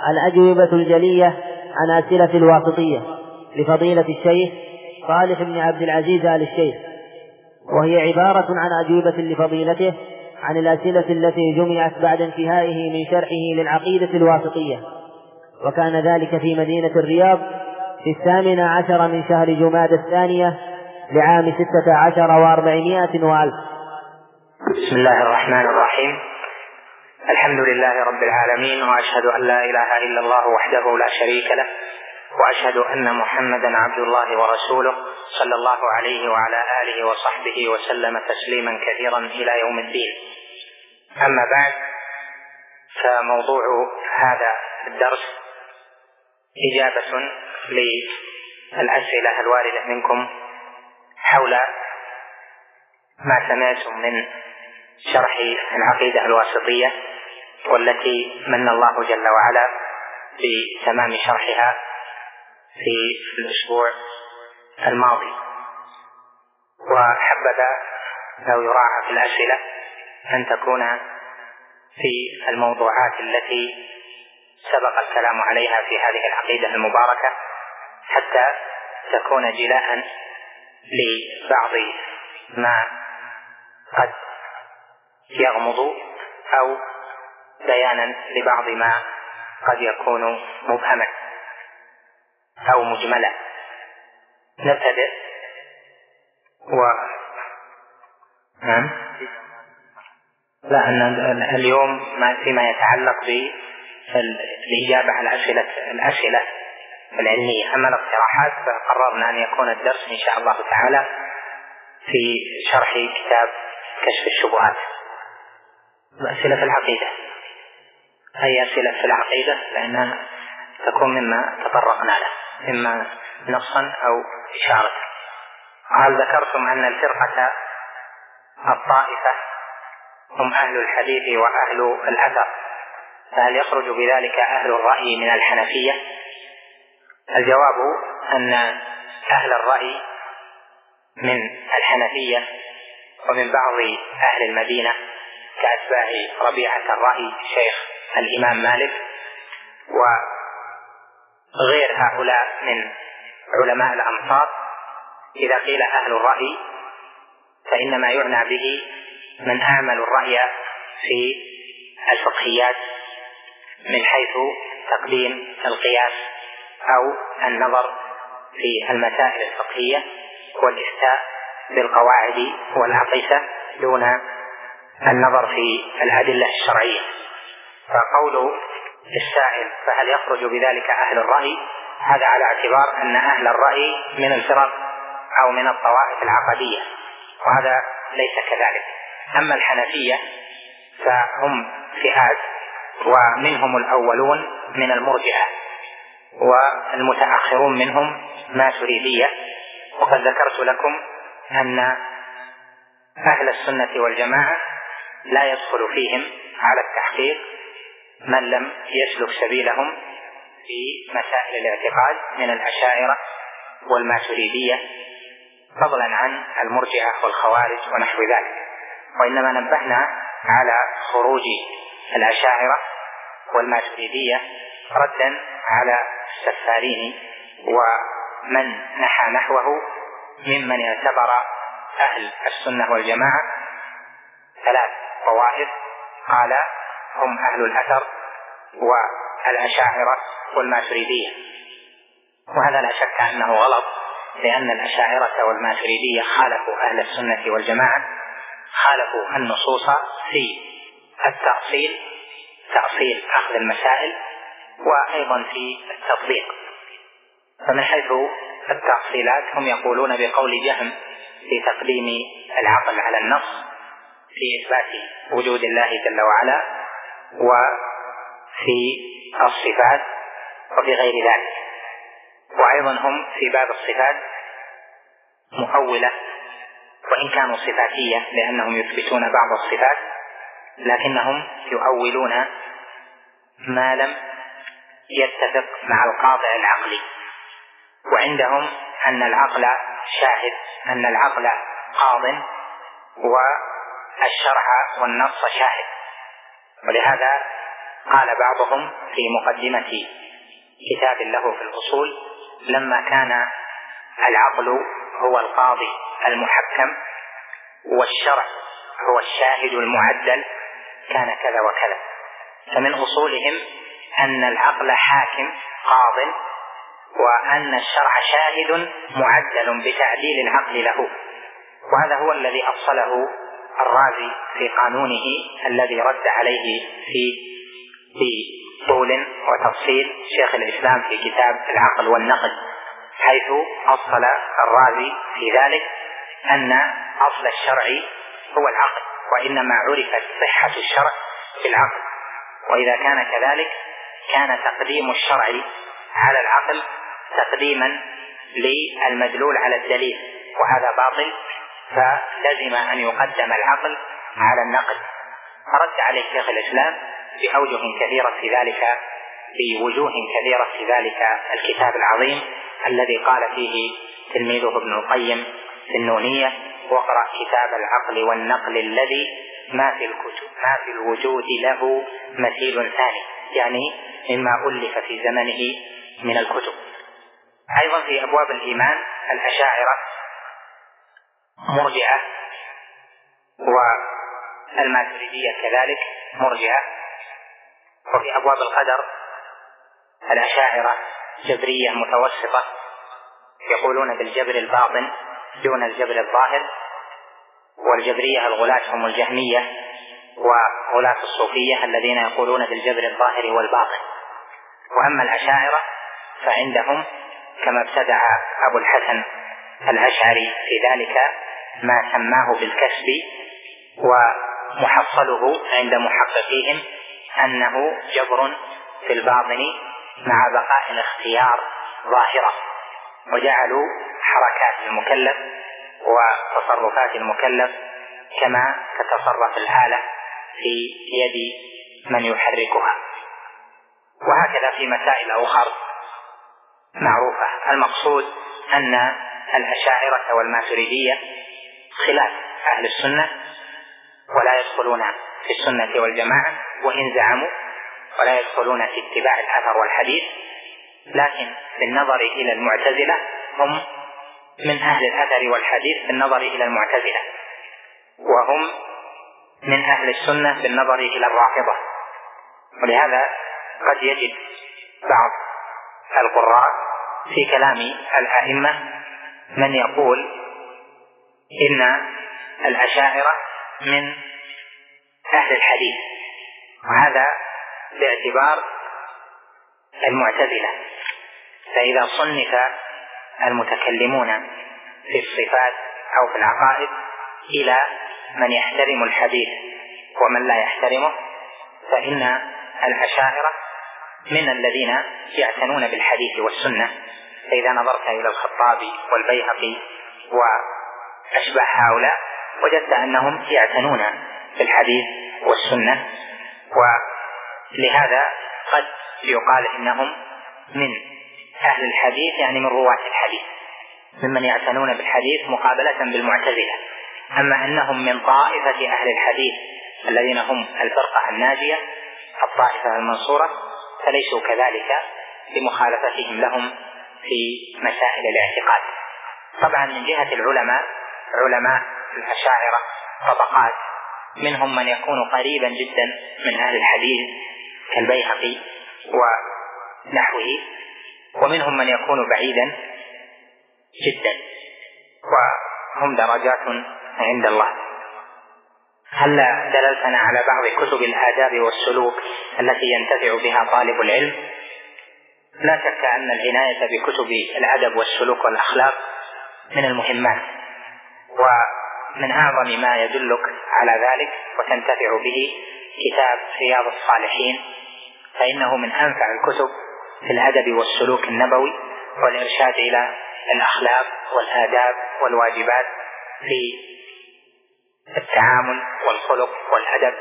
الأجوبة الجلية عن أسئلة الواسطية لفضيلة الشيخ صالح بن عبد العزيز آل الشيخ، وهي عبارة عن أجوبة لفضيلته عن الأسئلة التي جمعت بعد انتهائه من شرحه للعقيدة الواسطية، وكان ذلك في مدينة الرياض في 18 من شهر جمادى الثانية لعام 16 و400 وألف. بسم الله الرحمن الرحيم. الحمد لله رب العالمين، وأشهد أن لا إله إلا الله وحده لا شريك له، وأشهد أن محمدا عبد الله ورسوله صلى الله عليه وعلى آله وصحبه وسلم تسليما كثيرا إلى يوم الدين. أما بعد، فموضوع هذا الدرس إجابة للأسئلة الواردة منكم حول ما سمعتم من شرح العقيدة الواسطية، والتي من الله جل وعلا بتمام شرحها في الأسبوع الماضي. وحبذا لو يراعى في الأسئلة أن تكون في الموضوعات التي سبق الكلام عليها في هذه العقيدة المباركة، حتى تكون جلاء لبعض ما قد يغمض أو بيانا لبعض ما قد يكون مبهما أو مجملا. نبتدئ. اليوم فيما يتعلق بالإجابة على الأسئلة العلمية. أما الاقتراحات فقررنا أن يكون الدرس إن شاء الله تعالى في شرح كتاب كشف الشبهات. أسئلة في العقيدة، أي أسئلة في العقيدة، لأنها تكون مما تطرقنا له إما نصا أو إشارة. هل ذكرتم أن الفرقة الطائفة هم أهل الحديث وأهل الأثر، فهل يخرج بذلك أهل الرأي من الحنفية؟ الجواب أن أهل الرأي من الحنفية ومن بعض أهل المدينة كأتباع ربيعة الرأي شيخ الإمام مالك وغير هؤلاء من علماء الأمصار، إذا قيل أهل الرأي فإنما يعنى به من أعمل الرأي في الفقهيات من حيث تقديم القياس أو النظر في المسائل الفقهية والإفتاء بالقواعد والأقيسة دون النظر في الأدلة الشرعية. فقول السائل فهل يخرج بذلك أهل الرأي، هذا على اعتبار أن أهل الرأي من الفرق أو من الطوائف العقدية، وهذا ليس كذلك. أما الحنفية فهم فئات، ومنهم الأولون من المرجئة، والمتأخرون منهم ماتريدية. وقد ذكرت لكم أن أهل السنة والجماعة لا يدخل فيهم على التحقيق من لم يسلك سبيلهم في مسائل الاعتقاد من الأشاعرة والماتريدية، فضلا عن المرجئة والخوارج ونحو ذلك. وإنما نبهنا على خروج الأشاعرة والماتريدية ردا على السفارين ومن نحى نحوه ممن يعتبر أهل السنة والجماعة 3 طوائف، قال هم أهل الأثر والأشاعرة والماتريدية، وهذا لا شك أنه غلط، لأن الأشاعرة والماتريدية خالفوا أهل السنة والجماعة، خالفوا النصوص في التأصيل، تأصيل أخذ المسائل، وأيضا في التطبيق. فمن حيث التأصيلات هم يقولون بقول جهم في تقديم العقل على النص في إثبات وجود الله جل وعلا وفي الصفات وفي غير ذلك. وأيضا هم في باب الصفات مؤولة، وإن كانوا صفاتية لأنهم يثبتون بعض الصفات، لكنهم يؤولون ما لم يتفق مع القاطع العقلي. وعندهم أن العقل شاهد، أن العقل قاض، والشرع والنص شاهد. ولهذا قال بعضهم في مقدمة كتاب له في الأصول: لما كان العقل هو القاضي المحكم والشرع هو الشاهد المعدل كان كذا وكذا. فمن أصولهم أن العقل حاكم قاض، وأن الشرع شاهد معدل بتعديل العقل له. وهذا هو الذي أفصله الرازي في قانونه الذي رد عليه في طول وتفصيل شيخ الإسلام في كتاب العقل والنقل، حيث أفصل الرازي في ذلك أن أصل الشرع هو العقل، وإنما عرفت صحة الشرع بالعقل. وإذا كان كذلك كان تقديم الشرع على العقل تقديما للمدلول على الدليل، وهذا باطل، فلزم أن يقدم العقل على النقل. رد عليه شيخ الإسلام بأوجه كثيرة في ذلك، بوجوه كثيرة في ذلك الكتاب العظيم الذي قال فيه تلميذه ابن القيم في النونية: واقرأ كتاب العقل والنقل الذي ما في الوجود له مثيل ثاني، يعني مما ألف في زمنه من الكتب. أيضا في أبواب الإيمان الأشاعرة مرجئة، والماتريدية كذلك مرجئة. وفي أبواب القدر الأشاعرة جبرية متوسطة، يقولون بالجبر الباطن دون الجبر الظاهر. والجبرية الغلاة هم الجهمية وغلاة الصوفية الذين يقولون بالجبر الظاهر والباطن. وأما الأشاعرة فعندهم كما ابتدع أبو الحسن الأشعري في ذلك ما سماه بالكسب، ومحصله عند محققيهم أنه جبر في الباطن مع بقاء الاختيار ظاهرة، وجعلوا حركات المكلف وتصرفات المكلف كما تتصرف الآلة في يد من يحركها. وهكذا في مسائل أخرى معروفة. المقصود أن الأشاعرة والماتريدية خلاف أهل السنة، ولا يدخلون في السنة والجماعة وإن زعموا، ولا يدخلون في اتباع الأثر والحديث. لكن بالنظر إلى المعتزلة هم من أهل الأثر والحديث بالنظر إلى المعتزلة، وهم من أهل السنة بالنظر إلى الرافضة. ولهذا قد يجد بعض القراء في كلام الأئمة من يقول إن الأشاعرة من أهل الحديث، وهذا باعتبار المعتزلة. فإذا صنف المتكلمون في الصفات أو في العقائد إلى من يحترم الحديث ومن لا يحترمه، فإن الأشاعرة من الذين يعتنون بالحديث والسنة. فإذا نظرت إلى الخطابي والبيهقي وأشبه هؤلاء وجدت أنهم يعتنون بالحديث والسنة، ولهذا قد يقال إنهم من أهل الحديث، يعني من رواة الحديث، ممن يعتنون بالحديث مقابلة بالمعتزلة. أما أنهم من طائفة أهل الحديث الذين هم الفرقة الناجية الطائفة المنصورة فليسوا كذلك لمخالفتهم لهم في مسائل الاعتقاد. طبعا من جهة العلماء، علماء الأشاعرة طبقات، منهم من يكون قريبا جدا من أهل الحديث كالبيهقي ونحوه، ومنهم من يكون بعيدا جدا، وهم درجات عند الله. هل دللتنا على بعض كتب الآداب والسلوك التي ينتفع بها طالب العلم؟ لا شك أن العناية بكتب الأدب والسلوك والأخلاق من المهمات، ومن أعظم ما يدلك على ذلك وتنتفع به كتاب رياض الصالحين، فإنه من أنفع الكتب في الأدب والسلوك النبوي والإرشاد إلى الأخلاق والآداب والواجبات في التعامل والخلق والأدب.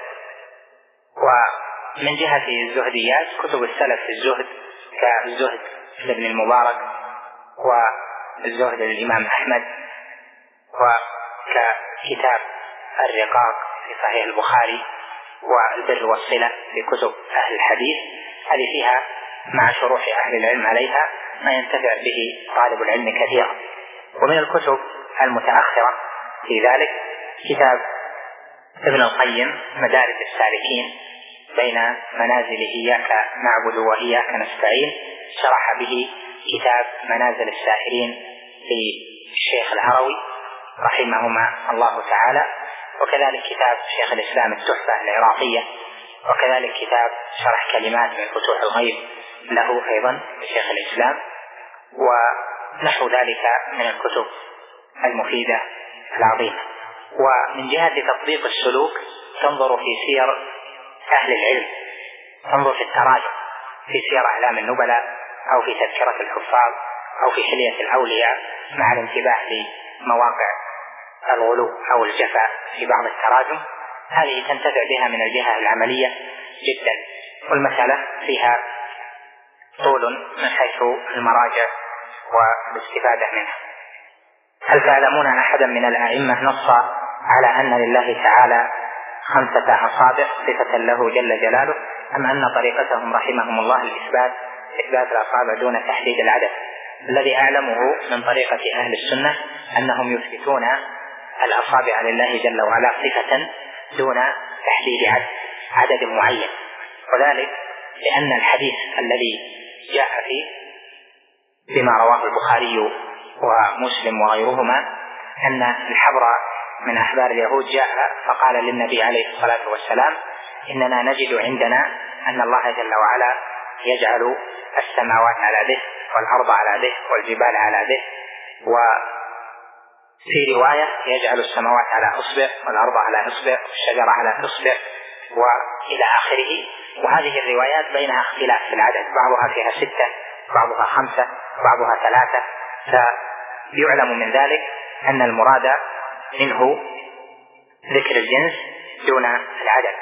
ومن جهة الزهديات كتب السلف في الزهد كالزهد لابن المبارك والزهد للإمام أحمد، وككتاب الرقاق في صحيح البخاري والبر والصلة في كتب أهل الحديث، هذه فيها مع شروح أهل العلم عليها ما ينتفع به طالب العلم كثيرا. ومن الكتب المتأخرة في ذلك كتاب ابن القيم مدارج السالكين بين منازل إياك نعبد وإياك نستعين، شرح به كتاب منازل السائرين للشيخ الهروي رحمهما الله تعالى، وكذلك كتاب شيخ الإسلام التحفة العراقية، وكذلك كتاب شرح كلمات من فتوح الغيب له أيضا لشيخ الإسلام، ونحو ذلك من الكتب المفيدة العظيمة. ومن جهة تطبيق السلوك تنظر في سير أهل العلم، تنظر في التراجم في سير أعلام النبلاء أو في تذكرة الحفاظ أو في حلية الأولياء، مع الانتباه لمواقع الغلو أو الجفاء في بعض التراجم، هذه تنتفع بها من الجهة العملية جدا، والمسألة فيها طول من حيث المراجع والاستفادة منها. هل تعلمون أحدا من الأئمة نص على أن لله تعالى 5 أصابع صفة له جل جلاله، أم أن طريقتهم رحمهم الله إثبات الأصابع دون تحديد العدد؟ الذي أعلمه من طريقة أهل السنة أنهم يثبتون الأصابع لله جل وعلا صفة دون تحديد عدد معين، وذلك لأن الحديث الذي جاء فيه بما رواه البخاري ومسلم وغيرهما أن الحبر من أحبار اليهود جاء فقال للنبي عليه الصلاة والسلام: إننا نجد عندنا أن الله جل وعلا يجعل السماوات على ذه والأرض على ذه والجبال على ذه، وفي رواية يجعل السماوات على أصبع والأرض على أصبع والشجرة على أصبع وإلى آخره. وهذه الروايات بينها اختلاف في العدد، بعضها فيها 6 بعضها 5 بعضها 3، فيعلم من ذلك أن المراد منه ذكر الجنس دون العدد.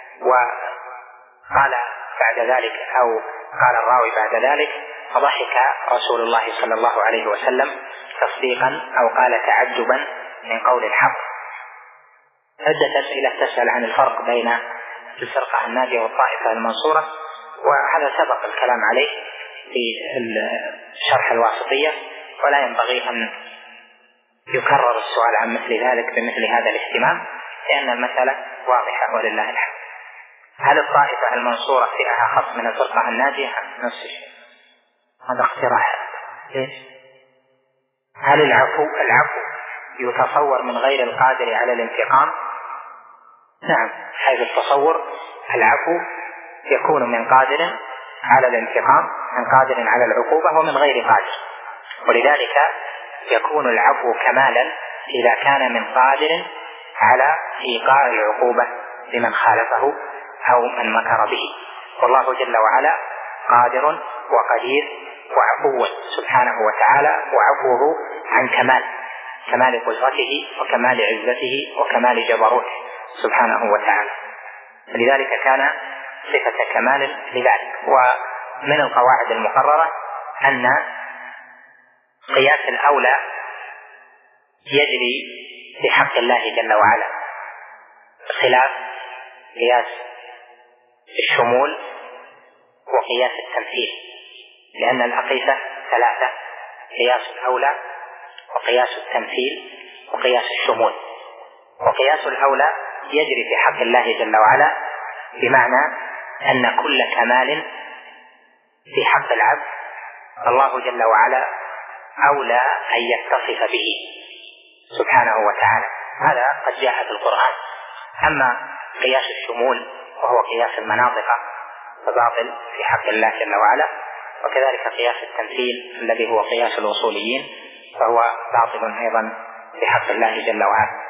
وقال بعد ذلك أو قال الراوي بعد ذلك: فضحك رسول الله صلى الله عليه وسلم تصديقا أو قال تعجبا من قول الحق. عدة أسئلة تسأل عن الفرق بين الفرقة الناجية والطائفة المنصورة، وهذا سبق الكلام عليه في الشرح الواسطية، ولا ينبغي أن يكرر السؤال عن مثل ذلك بمثل هذا الاهتمام، لأن المسألة واضحة ولله الحمد. هل الطائفة المنصورة فئة أخص من الفرقة الناجية؟ نفس الشيء، هذا اقتراح. ليش؟ هل العفو يتصور من غير القادر على الانتقام؟ نعم، حيث التصور العفو يكون من قادر على الانتقام، من قادر على العقوبة، ومن غير قادر، ولذلك يكون العفو كمالا إذا كان من قادر على إيقاع العقوبة لمن خالفه أو من مكر به، والله جل وعلا قادر وقدير وعفو سبحانه وتعالى، وعفوه عن كمال قدرته وكمال عزته وكمال جبروته سبحانه وتعالى، لذلك كان صفة كمال لذلك. ومن القواعد المقررة أن قياس الأولى يجري بحق الله جل وعلا، خلاف قياس الشمول وقياس التمثيل، لأن الأقيسة 3: قياس الأولى وقياس التمثيل وقياس الشمول. وقياس الأولى يجري في حق الله جل وعلا بمعنى أن كل كمال في حق العبد الله جل وعلا أولى أن يتصف به سبحانه وتعالى، هذا قد جاء في القرآن. أما قياس الشمول وهو قياس المناطق فباطل في حق الله جل وعلا، وكذلك قياس التمثيل الذي هو قياس الوصوليين فهو باطل أيضا في حق الله جل وعلا.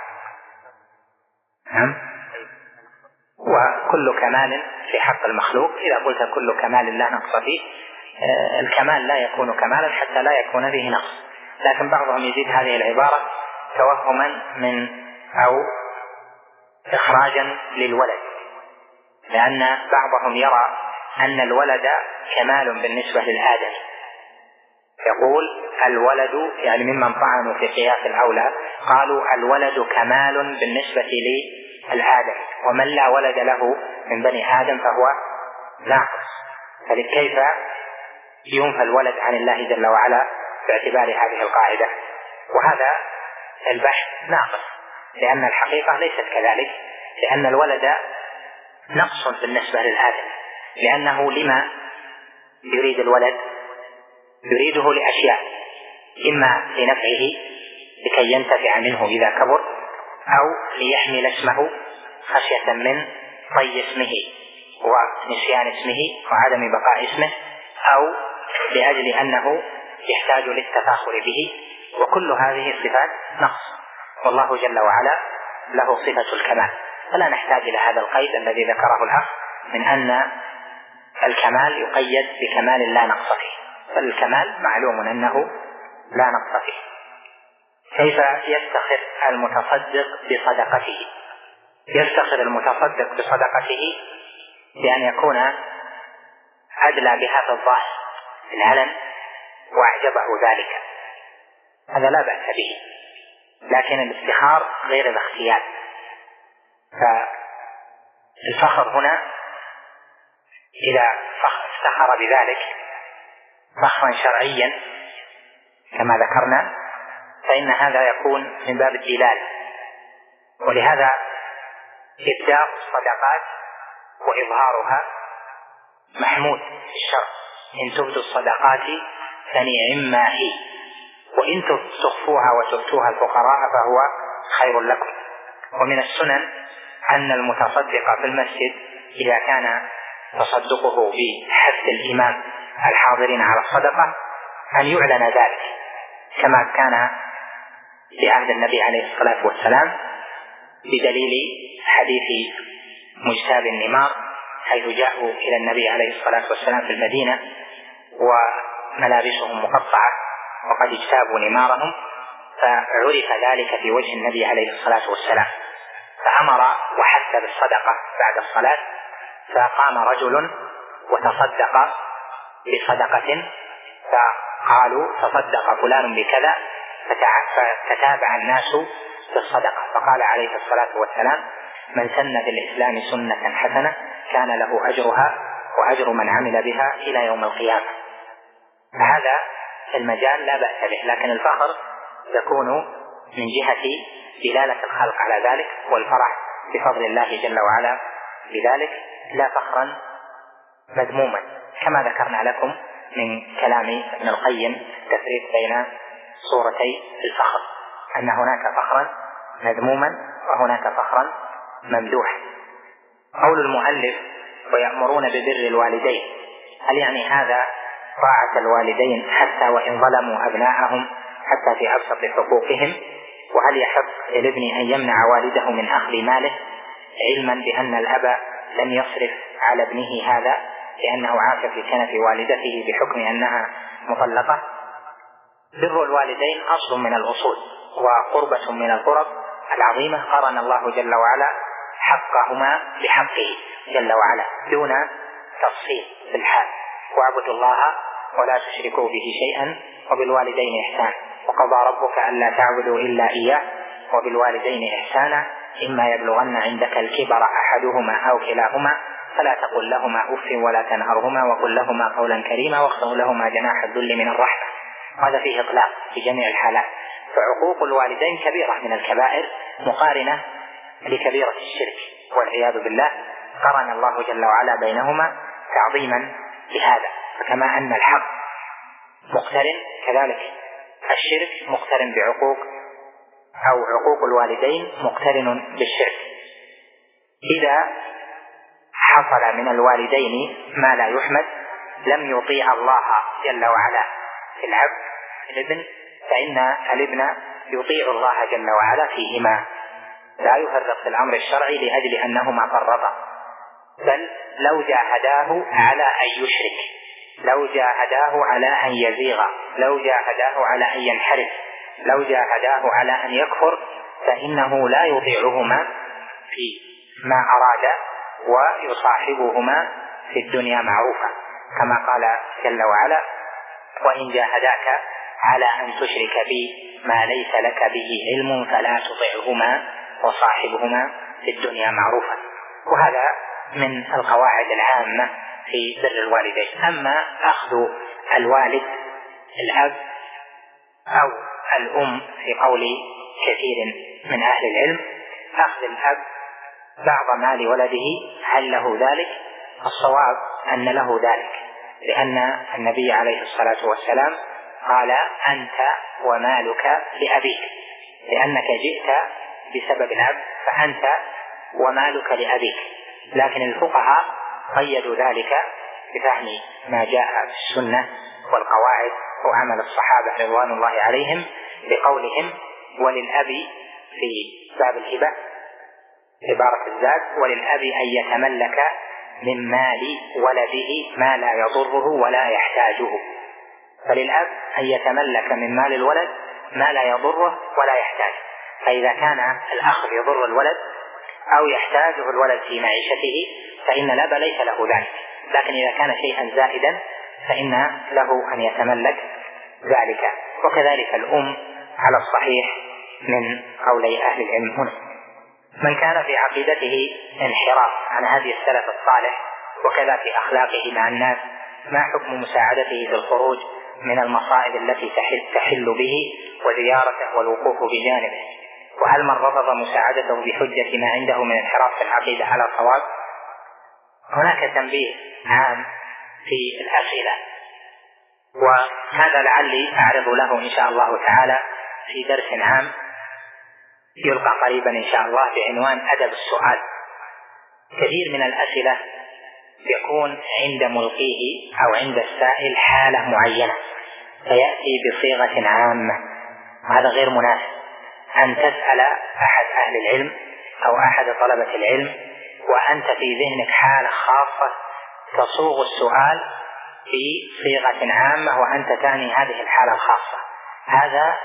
وكل كمال في حق المخلوق، إذا قلت كل كمال لا نقص فيه، الكمال لا يكون كمالا حتى لا يكون فيه نقص، لكن بعضهم يزيد هذه العبارة توهما من أو إخراجا للولد، لأن بعضهم يرى أن الولد كمال بالنسبة للآدم، يقول الولد يعني ممن طعنوا في قياس الأولى قالوا الولد كمال بالنسبة الآدمي، ومن لا ولد له من بني آدم فهو ناقص. فكيف ينفى الولد عن الله جل وعلا باعتبار هذه القاعدة؟ وهذا البحث ناقص، لأن الحقيقة ليست كذلك، لأن الولد نقص بالنسبة للآدم، لأنه لما يريد الولد؟ يريده لأشياء، إما لنفعه لكي ينتفع منه إذا كبر، أو ليحمل اسمه خشية من طي اسمه ونسيان اسمه وعدم بقاء اسمه، أو لأجل أنه يحتاج للتفاخر به. وكل هذه الصفات نقص، والله جل وعلا له صفة الكمال، فلا نحتاج إلى هذا القيد الذي ذكره الأخ من أن الكمال يقيد بكمال لا نقص فيه، فالكمال معلوم أنه لا نقص فيه. كيف يفتخر المتصدق بصدقته؟ يفتخر المتصدق بصدقته بأن يكون أدلى بها في الظاهر في العلن وأعجبه ذلك، هذا لا بأس به، لكن الافتخار غير الاختيار. فالفخر هنا إذا افتخر بذلك فخرا شرعيا كما ذكرنا فإن هذا يكون من باب الدلال، ولهذا إبداء الصدقات وإظهارها محمود في الشرع. إن تبدوا الصدقات فنعما هي، وإن تخفوها وتؤتوها الفقراء فهو خير لكم. ومن السنن أن المتصدق في المسجد إذا كان تصدقه بحث الإمام الحاضرين على الصدقة أن يعلن ذلك، كما كان في عهد النبي عليه الصلاة والسلام بدليل حديث مجتاب النمار، حيث جاءوا إلى النبي عليه الصلاة والسلام في المدينة وملابسهم مقطعة وقد اجتابوا نمارهم، فعرف ذلك في وجه النبي عليه الصلاة والسلام، فأمر وحث بالصدقة بعد الصلاة، فقام رجل وتصدق بصدقة، فقالوا تصدق فلان بكذا، فتتابع الناس بالصدقة، فقال عليه الصلاة والسلام: من سن في الإسلام سنة حسنة كان له أجرها وأجر من عمل بها إلى يوم القيامة. فهذا المجال لا بأس به، لكن الفخر يكون من جهة دلالة الخلق على ذلك والفرح بفضل الله جل وعلا بذلك، لا فخرا مذموما، كما ذكرنا لكم من كلام ابن القيم تفريق بين صورتي الفخر، أن هناك فخرا مذموما وهناك فخرا ممدوحا. قول المؤلف: ويأمرون ببر الوالدين، هل يعني هذا طاعة الوالدين حتى وإن ظلموا أبناءهم حتى في أبسط حقوقهم؟ وهل يحق للابن أن يمنع والده من أخذ ماله علما بأن الأب لم يصرف على ابنه هذا لأنه عاش في كنف والدته بحكم أنها مطلقة؟ بر الوالدين أصل من الأصول وقربة من القرب العظيمة، قرن الله جل وعلا حقهما بحقه جل وعلا دون تفصيل في الحال: واعبدوا الله ولا تشركوا به شيئا وبالوالدين إحسانا، وقضى ربك ألا تعبدوا إلا إياه وبالوالدين إحسانا، إما يبلغن عندك الكبر أحدهما أو كلاهما فلا تقل لهما أف ولا تنهرهما وقل لهما قولا كريما واخفض لهما جناح الذل من الرحمة. هذا فيه إطلاق في جميع الحالات. فعقوق الوالدين كبيرة من الكبائر مقارنة لكبيرة الشرك والعياذ بالله، قرن الله جل وعلا بينهما تعظيما لهذا. فكما أن الحق مقترن كذلك الشرك مقترن بعقوق أو عقوق الوالدين مقترن بالشرك. إذا حصل من الوالدين ما لا يحمد لم يطيع الله جل وعلا في الابن، فإن الابن يطيع الله جل وعلا فيهما، لا يفرق في الأمر الشرعي لأجل أنهما فرطا، بل لو جاهداه على أن يشرك، لو جاهداه على أن يزيغ، لو جاهداه على أن ينحرف، لو جاهداه على أن يكفر، فإنه لا يطيعهما في ما أراد ويصاحبهما في الدنيا معروفا، كما قال جل وعلا: وإن جاهداك على أن تشرك بي ما ليس لك به علم فلا تطعهما وصاحبهما في الدنيا معروفا. وهذا من القواعد العامة في بر الوالدين. أما أخذ الوالد الأب أو الأم في قول كثير من أهل العلم، أخذ الأب بعض مال ولده هل له ذلك؟ الصواب أن له ذلك، لأن النبي عليه الصلاة والسلام قال أنت ومالك لأبيك، لأنك جئت بسبب الأب فأنت ومالك لأبيك. لكن الفقهاء قيدوا ذلك بفهم ما جاء في السنة والقواعد وعمل الصحابة رضوان الله عليهم بقولهم وللأب في باب الهبة عبارة الزاد وللأب أن يتملك من مال ولده ما لا يضره ولا يحتاجه. فللأب أن يتملك من مال الولد ما لا يضره ولا يحتاجه، فإذا كان الأخ يضر الولد أو يحتاجه الولد في معيشته فإن الأب ليس له ذلك، لكن إذا كان شيئا زائدا فإن له أن يتملك ذلك. وكذلك الأم على الصحيح من قولي أهل العلم هنا. من كان في عقيدته انحراف عن هذه السلف الصالح وكذا في أخلاقه مع الناس، ما حكم مساعدته في الخروج من المصائب التي تحل به وزيارته والوقوف بجانبه؟ وهل من رفض مساعدته بحجة ما عنده من انحراف في العقيدة على صواب؟ هناك تنبيه عام في الأسئلة، وهذا لعلي أعرض له إن شاء الله تعالى في درس عام يلقى قريبا إن شاء الله بعنوان أدب السؤال. كثير من الأسئلة يكون عند ملقيه أو عند السائل حالة معينة فيأتي بصيغة عامة، وهذا غير مناسب. أن تسأل أحد أهل العلم أو أحد طلبة العلم وأنت في ذهنك حالة خاصة تصوغ السؤال بصيغة عامة وأنت تعني هذه الحالة الخاصة، هذا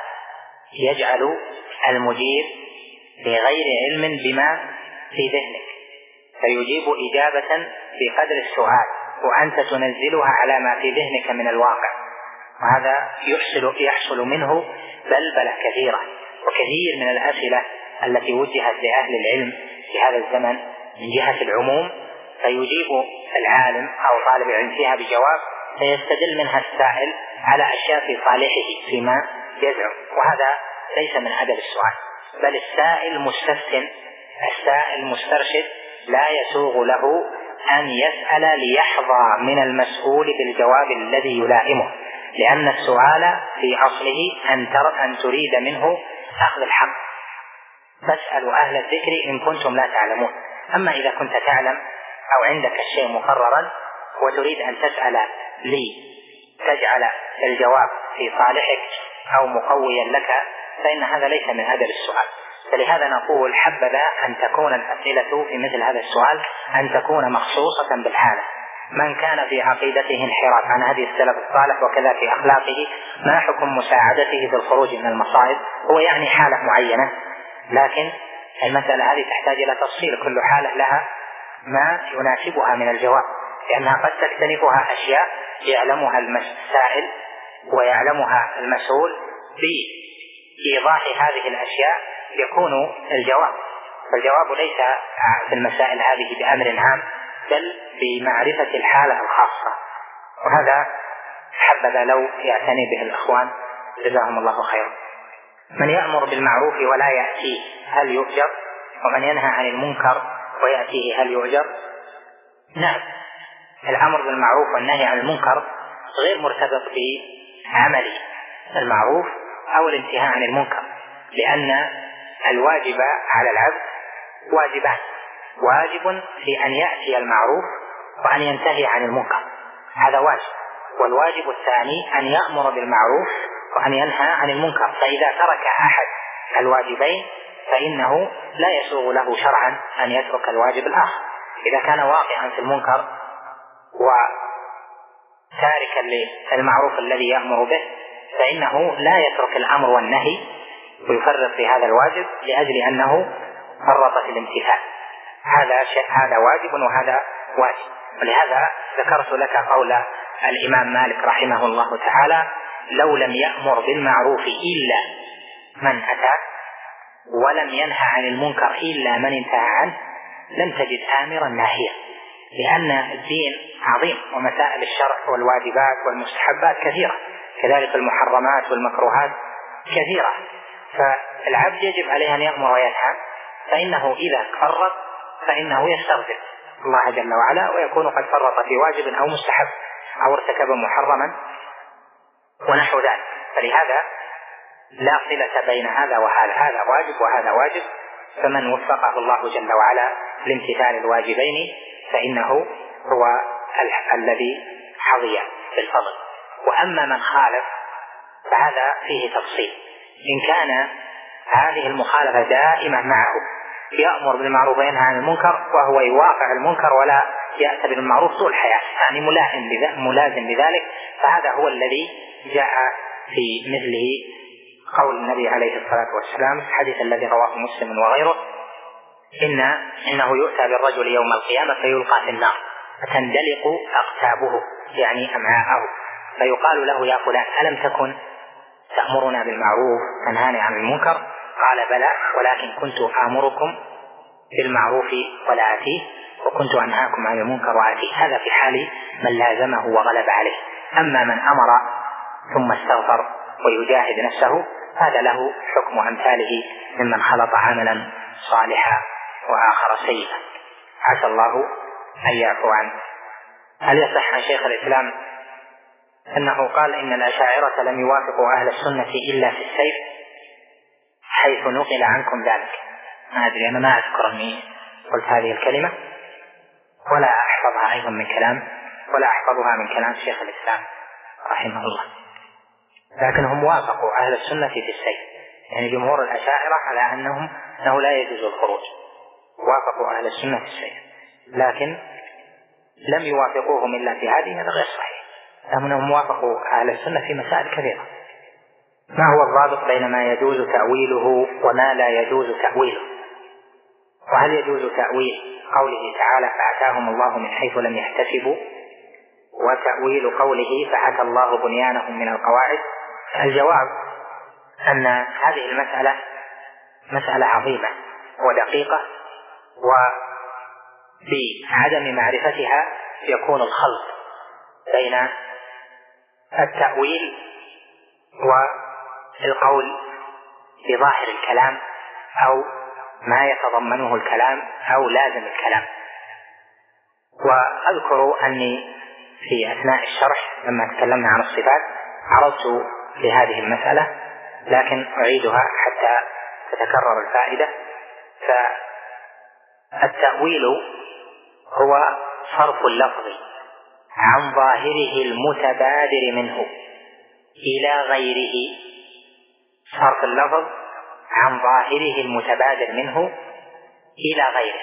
يجعل المجيب بغير علم بما في ذهنك فيجيب إجابة بقدر السؤال وأنت تنزلها على ما في ذهنك من الواقع، وهذا يحصل منه بلبلة كثيرة. وكثير من الأسئلة التي وجهت لأهل العلم في هذا الزمن من جهة العموم فيجيب العالم أو طالب العلم فيها بجواب فيستدل منها السائل على أشياء في صالحه فيما يزعم، وهذا ليس من أدب السؤال، بل السائل مستفسن، السائل مسترشد، لا يسوغ له أن يسأل ليحظى من المسؤول بالجواب الذي يلائمه، لأن السؤال في أصله أن تريد منه أخذ الحق. فاسألوا أهل الذكر إن كنتم لا تعلمون. أما إذا كنت تعلم أو عندك الشيء مقررا وتريد أن تسأل لي تجعل الجواب في صالحك أو مقويا لك فإن هذا ليس من أدب السؤال. فلهذا نقول حبذا أن تكون الأسئلة في مثل هذا السؤال أن تكون مخصوصة بالحالة. من كان في عقيدته انحراف عن هذه السلف الصالح وكذا في أخلاقه، ما حكم مساعدته في الخروج من المصائب؟ هو يعني حالة معينة، لكن المسألة هذه تحتاج إلى تفصيل، كل حالة لها ما يناسبها من الجواب، لأنها قد تختلفها أشياء يعلمها السائل ويعلمها المسؤول. بإيضاح هذه الأشياء يكون الجواب، فالجواب ليس في المسائل هذه بأمر عام بل بمعرفة الحالة الخاصة، وهذا حبذا لو يعتني به الأخوان جزاهم الله خيرا. من يأمر بالمعروف ولا يأتيه هل يؤجر؟ ومن ينهى عن المنكر ويأتيه هل يؤجر؟ نعم، الأمر بالمعروف والنهي عن المنكر غير مرتبط بعمل المعروف أو الانتهاء عن المنكر، لأن الواجب على العبد واجبان: واجب في أن يأتي المعروف وأن ينتهي عن المنكر، هذا واجب، والواجب الثاني أن يأمر بالمعروف وأن ينهى عن المنكر. فإذا ترك أحد الواجبين فإنه لا يسوغ له شرعا أن يترك الواجب الآخر. إذا كان واقعا في المنكر وتاركا للمعروف الذي يأمر به فإنه لا يترك الأمر والنهي ويفرط في هذا الواجب لأجل أنه فرط في الامتثال، هذا واجب وهذا واجب. ولهذا ذكرت لك قول الإمام مالك رحمه الله تعالى: لو لم يأمر بالمعروف إلا من أتى ولم ينهى عن المنكر إلا من انتهى عنه لم تجد آمرا ناهيا، لأن الدين عظيم ومسائل الشرع والواجبات والمستحبات كثيرة، كذلك المحرمات والمكروهات كثيرة، فالعبد يجب عليه أن يأمر وينهى، فإنه إذا فرط فإنه يستغفر الله جل وعلا ويكون قد فرط في واجب أو مستحب أو ارتكب محرما ونحو ذلك. فلهذا لا صلة بين هذا وهذا، هذا واجب وهذا واجب، فمن وفقه الله جل وعلا لامتثال الواجبين فإنه هو الذي حظي بالفضل. وأما من خالف فهذا فيه تفصيل، إن كان هذه المخالفة دائمة معه يأمر بالمعروف وينهى عن المنكر وهو يواقع المنكر ولا يأتي بالمعروف طول الحياة، يعني ملازم بذلك، فهذا هو الذي جاء في مثله قول النبي عليه الصلاة والسلام في الحديث الذي رواه مسلم وغيره: إنه يؤتى بالرجل يوم القيامة فيلقى في النار فتندلق أقتابه يعني أمعاءه، فيقال له: يا فلان ألم تكن تأمرنا بالمعروف تنهانا عن المنكر؟ قال: بلى، ولكن كنت آمركم بالمعروف ولا آتيه، وكنت أنهاكم عن المنكر وآتيه. هذا في حال من لازمه وغلب عليه. أما من أمر ثم استغفر ويجاهد نفسه هذا له حكم أمثاله ممن خلط عملا صالحا وآخر سيئا، عسى الله أن يعفو عنه. هل يصح عن شيخ الإسلام أنه قال إن الأشاعرة لم يوافقوا أهل السنة إلا في السيف، حيث نقل عنكم ذلك؟ ما أدري، أنا ما أذكر أني قلت هذه الكلمة ولا أحفظها أيضا من كلام ولا أحفظها من كلام شيخ الإسلام رحمه الله، لكنهم وافقوا أهل السنة في السيف، يعني جمهور الأشاعرة على أنه لا يجوز الخروج، وافقوا أهل السنة في السيف، لكن لم يوافقوهم إلا في هذه، هذا غير صحيح، لأنهم وافقوا أهل السنة في مسائل كثيرة. ما هو الضابط بين ما يجوز تأويله وما لا يجوز تأويله؟ وهل يجوز تأويل قوله تعالى: فأتاهم الله من حيث لم يحتسبوا، وتأويل قوله: فحكى الله بنيانهم من القواعد؟ الجواب أن هذه المسألة مسألة عظيمة ودقيقة، وبعدم معرفتها يكون الخلط بين التأويل والقول بظاهر الكلام أو ما يتضمنه الكلام أو لازم الكلام. وأذكر أني في أثناء الشرح لما تكلمنا عن الصفات عرضت لهذه المسألة، لكن أعيدها حتى تتكرر الفائدة. فالتأويل هو صرف اللفظ عن ظاهره المتبادر منه إلى غيره، صرف اللفظ عن ظاهره المتبادر منه إلى غيره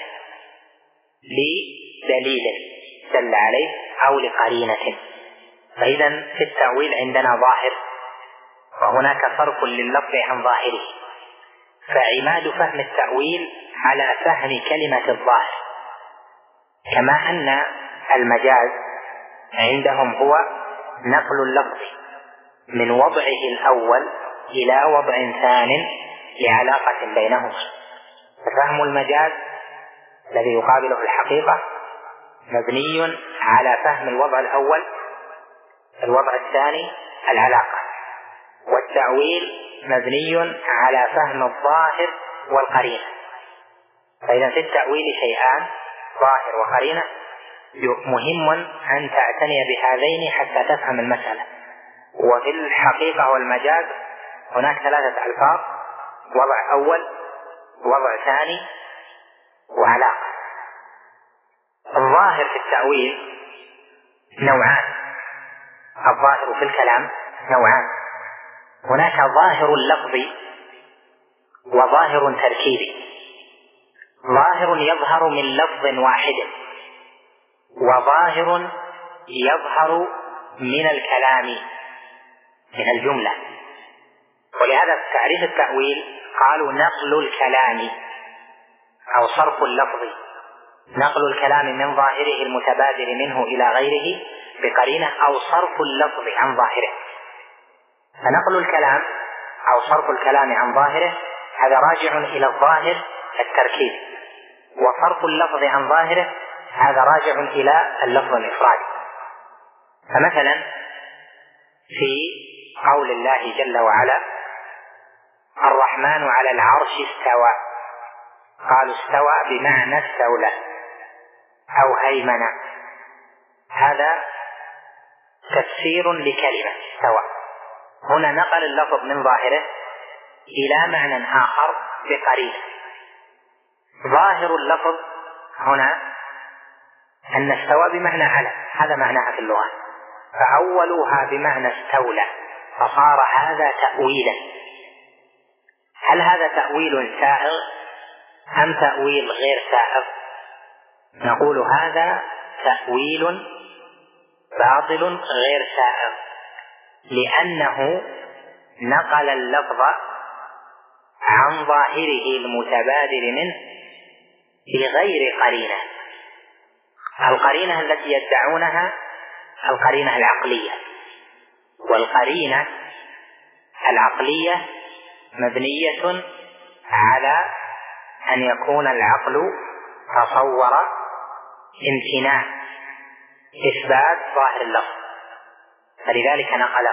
لدليل دل عليه أو لقرينة. فإذا في التأويل عندنا ظاهر وهناك صرف لللفظ عن ظاهره، فعماد فهم التأويل على فهم كلمة الظاهر، كما أن المجاز عندهم هو نقل اللفظ من وضعه الأول إلى وضع ثان لعلاقة بينهما، ففهم المجاز الذي يقابله الحقيقة مبني على فهم الوضع الأول، الوضع الثاني العلاقة، والتأويل مبني على فهم الظاهر والقرينة. فإذا في التأويل شيئان، ظاهر وقرينة، مهم أن تعتني بهذين حتى تفهم المسألة. وفي الحقيقة والمجاز هناك ثلاثة ألفاظ: وضع أول، وضع ثاني، وعلاقة. الظاهر في التأويل نوعان، الظاهر في الكلام نوعان، هناك ظاهر اللفظ وظاهر تركيبي. ظاهر يظهر من لفظ واحد، وظاهر يظهر من الكلام من الجملة. ولهذا في تعريف التأويل قالوا نقل الكلام أو صرف اللفظ، نقل الكلام من ظاهره المتبادر منه إلى غيره بقرينة، أو صرف اللفظ عن ظاهره. فنقل الكلام أو صرف الكلام عن ظاهره هذا راجع إلى الظاهر التركيبي، وصرف اللفظ عن ظاهره هذا راجع إلى اللفظ الإفرادي. فمثلا في قول الله جل وعلا الرحمن على العرش استوى، قالوا استوى بمعنى استولى أو هيمن، هذا تفسير لكلمة استوى. هنا نقل اللفظ من ظاهره إلى معنى آخر بقرينة. ظاهر اللفظ هنا أن استوى بمعنى على، هذا معناها في اللغة، فأولوها بمعنى استولى، فصار هذا تأويلا. هل هذا تأويل سائغ أم تأويل غير سائغ؟ نقول هذا تأويل باطل غير سائغ، لأنه نقل اللفظ عن ظاهره المتبادر منه بغير قرينة. القرينة التي يدعونها القرينة العقلية، والقرينة العقلية مبنية على أن يكون العقل تصور امتناع إثبات ظاهر اللفظ، فلذلك نقله.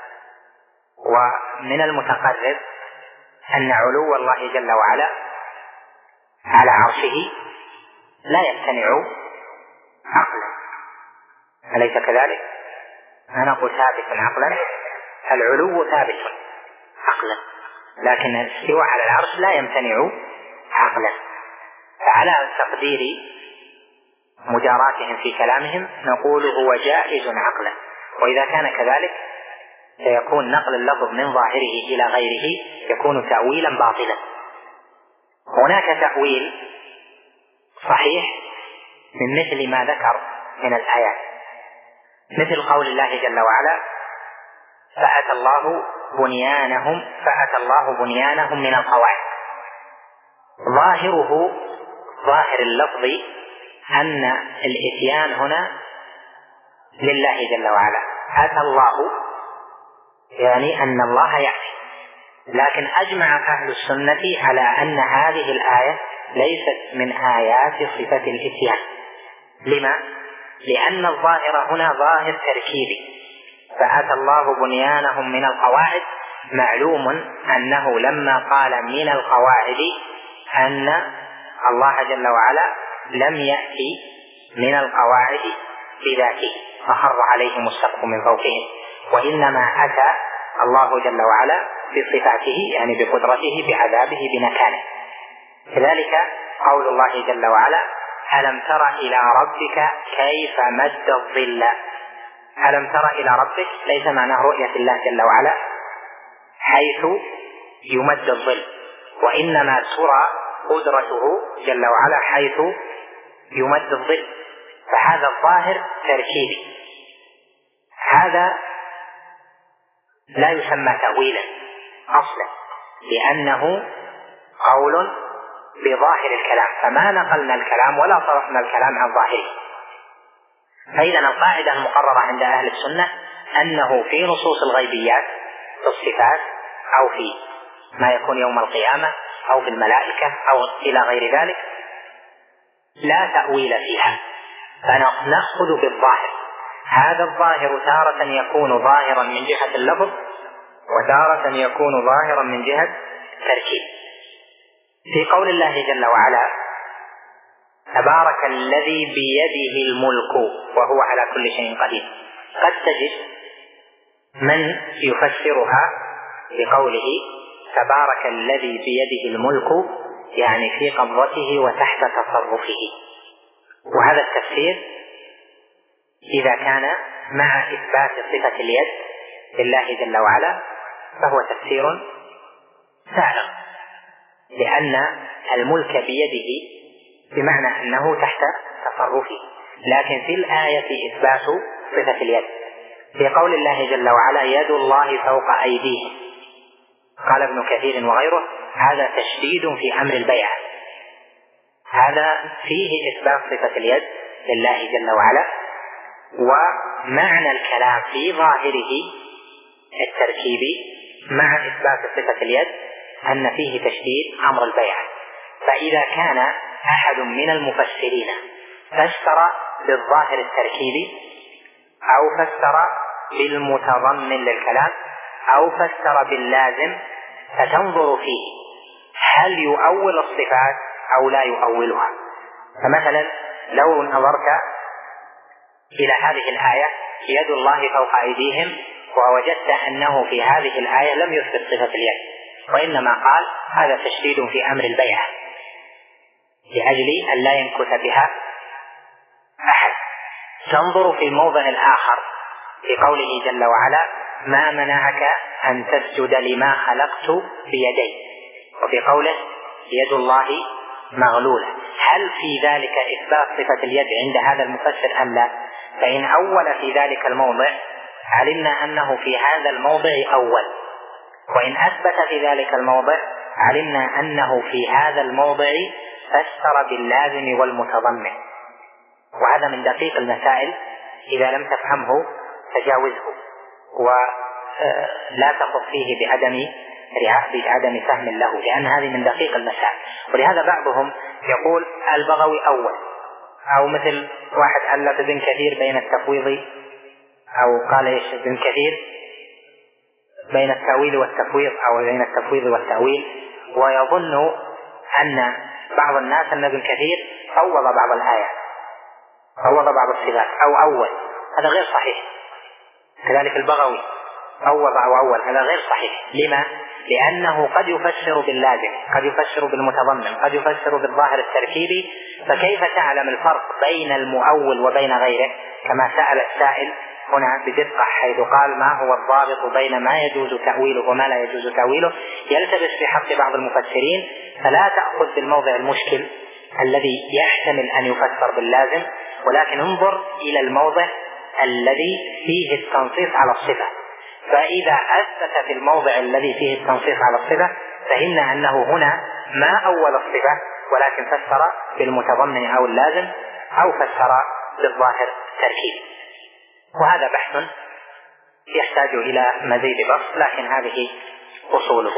ومن المتقرر أن علو الله جل وعلا على عرشه لا يمتنع عقلا، أليس كذلك؟ أنا أقول ثابت عقلا، العلو ثابت عقلا، لكن الاستواء على العرش لا يمتنع عقلا. فعلى تقدير مجاراتهم في كلامهم نقول هو جائز عقلا، وإذا كان كذلك سيكون نقل اللفظ من ظاهره إلى غيره يكون تأويلا باطلا. هناك تأويل صحيح من مثل ما ذكر من الآيات، مثل قول الله جل وعلا فأتى الله بنيانهم من القواعد. ظاهره ظاهر اللفظ أن الإتيان هنا لله جل وعلا، أتى الله يعني أن الله يأتي، لكن أجمع أهل السنة على أن هذه الآية ليست من آيات صفة الإتيان. لما؟ لأن الظاهر هنا ظاهر تركيبي، فأتى الله بنيانهم من القواعد، معلوم أنه لما قال من القواعد أن الله جل وعلا لم يأتي من القواعد بذاته فخر عليهم السقف من فوقهم، وإنما أتى الله جل وعلا بصفاته يعني بقدرته بعذابه بمكانه. كذلك قول الله جل وعلا ألم تر إلى ربك كيف مد الظل. ألم تر إلى ربك ليس معناه رؤية الله جل وعلا حيث يمد الظل، وإنما ترى قدرته جل وعلا حيث يمد الظل، فهذا الظاهر تركيبي، هذا لا يسمى تأويلا أصلا لأنه قول بظاهر الكلام، فما نقلنا الكلام ولا صرفنا الكلام عن ظاهره. فإذا القاعدة المقررة عند أهل السنة أنه في نصوص الغيبيات في الصفات أو في ما يكون يوم القيامة أو في الملائكة أو إلى غير ذلك لا تأويل فيها، فنأخذ بالظاهر. هذا الظاهر تارة يكون ظاهرا من جهة اللفظ، وتارة يكون ظاهرا من جهة التركيب. في قول الله جل وعلا تبارك الذي بيده الملك وهو على كل شيء قدير، قد تجد من يفسرها بقوله تبارك الذي بيده الملك يعني في قبضته وتحت تصرفه، وهذا التفسير إذا كان مع إثبات صفة اليد لله جل وعلا فهو تفسير سائغ، لأن الملك بيده بمعنى أنه تحت تصرفه، لكن في الآية إثبات صفة اليد. في قول الله جل وعلا يد الله فوق أيديهم، قال ابن كثير وغيره هذا تشديد في أمر البيع، هذا فيه إثبات صفة اليد لله جل وعلا، ومعنى الكلام في ظاهره التركيبي مع إثبات صفة اليد أن فيه تشديد أمر البيعة. فإذا كان أحد من المفسرين فسر بالظاهر التركيبي أو فسر بالمتضمن للكلام أو فسر باللازم، فتنظر فيه هل يؤول الصفات أو لا يؤولها. فمثلا لو نظرت إلى هذه الآية يد الله فوق أيديهم، ووجدت أنه في هذه الآية لم يثبت صفة اليد، وإنما قال هذا تشديد في أمر البيعة لأجل أن لا ينكث بها أحد. تنظر في الموضع الآخر في قوله جل وعلا ما منعك أن تسجد لما خلقت بيدي، وفي قوله يد الله مغلولة، هل في ذلك إثبات صفة اليد عند هذا المفسر أم لا؟ فإن أول في ذلك الموضع علمنا أنه في هذا الموضع أول، وإن أثبت في ذلك الموضع علمنا أنه في هذا الموضع فسر باللازم والمتضمن. وهذا من دقيق المسائل، إذا لم تفهمه تجاوزه ولا تخض فيه بعدم فهم له، لأن هذه من دقيق المسائل. ولهذا بعضهم يقول البغوي أول، أو مثل واحد ألف ابن كثير بين التفويض، أو قال إيش ابن كثير بين التأويل والتفويض، أو بين التفويض والتأويل، ويظن أن بعض الناس أن ابن كثير فوض بعض الآيات، فوض بعض الصفات أو أول، هذا غير صحيح. كذلك البغوي فوض أو أول، هذا غير صحيح. لما؟ لأنه قد يفسر باللازم، قد يفسر بالمتضمن، قد يفسر بالظاهر التركيبي، فكيف تعلم الفرق بين المؤول وبين غيره؟ كما سأل السائل هنا بدقة حيث قال ما هو الضابط بين ما يجوز تأويله وما لا يجوز تأويله، يلتبس في حق بعض المفسرين. فلا تأخذ بالموضع المشكل الذي يحتمل أن يفسر باللازم، ولكن انظر إلى الموضع الذي فيه التنصيص على الصفة. فإذا أثبت في الموضع الذي فيه التنصيص على الصفة فهمنا أنه هنا ما أول الصفة، ولكن فسر بالمتضمن أو اللازم، أو فسر بالظاهر التركيبي. وهذا بحث يحتاج إلى مزيد بسط، لكن هذه أصوله.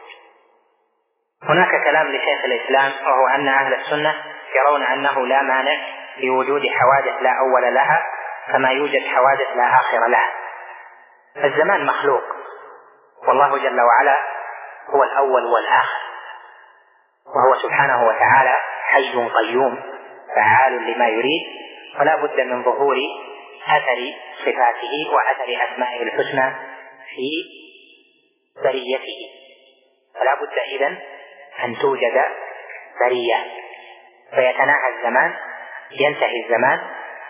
هناك كلام لشيخ الإسلام، وهو أن أهل السنة يرون أنه لا مانع لوجود حوادث لا أول لها كما يوجد حوادث لا آخر لها. الزمان مخلوق، والله جل وعلا هو الأول والآخر، وهو سبحانه وتعالى حي قيوم فعال لما يريد، ولا بد من ظهور أثر صفاته وأثر أسمائه الحسنى في بريته. فلا بد إذن أن توجد برية، فيتناهى الزمان، ينتهي الزمان،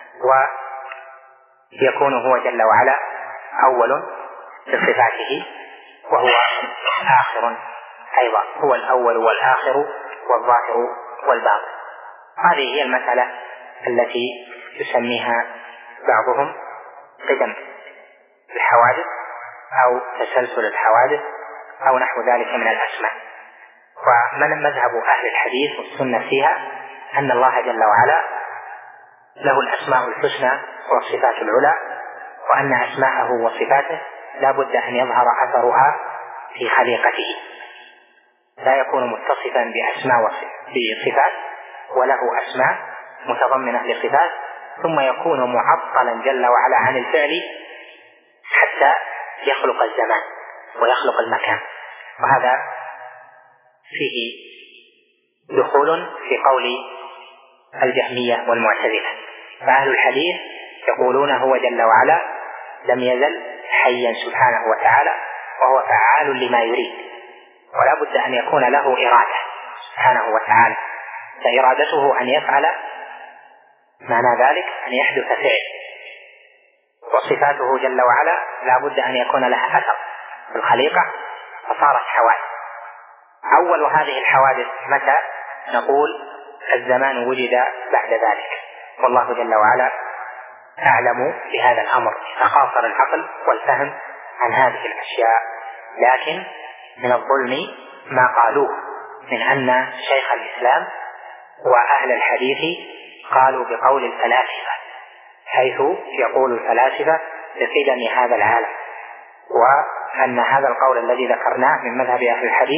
ويكون هو جل وعلا أول بصفاته، وهو آخر أيضا، هو الأول والآخر والظاهر والباطن. هذه هي المسألة التي يسميها بعضهم قدم الحوادث أو تسلسل الحوادث أو نحو ذلك من الأسماء. ومن مذهب أهل الحديث والسنة فيها أن الله جل وعلا له الأسماء الحسنى والصفات العلى، وأن أسماءه وصفاته لا بد أن يظهر أثرها في خليقته، لا يكون متصفا بأسماء بصفات وله أسماء متضمنة لصفات، ثم يكون معطلا جل وعلا عن الفعل حتى يخلق الزمان ويخلق المكان. وهذا فيه دخول في قول الجهمية والمعتزلة. فأهل الحديث يقولون هو جل وعلا لم يزل حيا سبحانه وتعالى، وهو فعال لما يريد، ولا بد أن يكون له إرادة سبحانه وتعالى، فإرادته أن يفعل معنى ذلك أن يحدث فعل، وصفاته جل وعلا لا بد أن يكون لها أثر في الخليقة، فصارت حوادث. أول هذه الحوادث متى؟ نقول الزمان وجد بعد ذلك، والله جل وعلا أعلم بهذا الأمر، تقاصر العقل والفهم عن هذه الأشياء. لكن من الظلم ما قالوه من أن شيخ الإسلام وأهل الحديث قالوا بقول الفلاسفة، حيث يقول الفلاسفة بقدم هذا العالم، وأن هذا القول الذي ذكرناه من مذهب أهل الحديث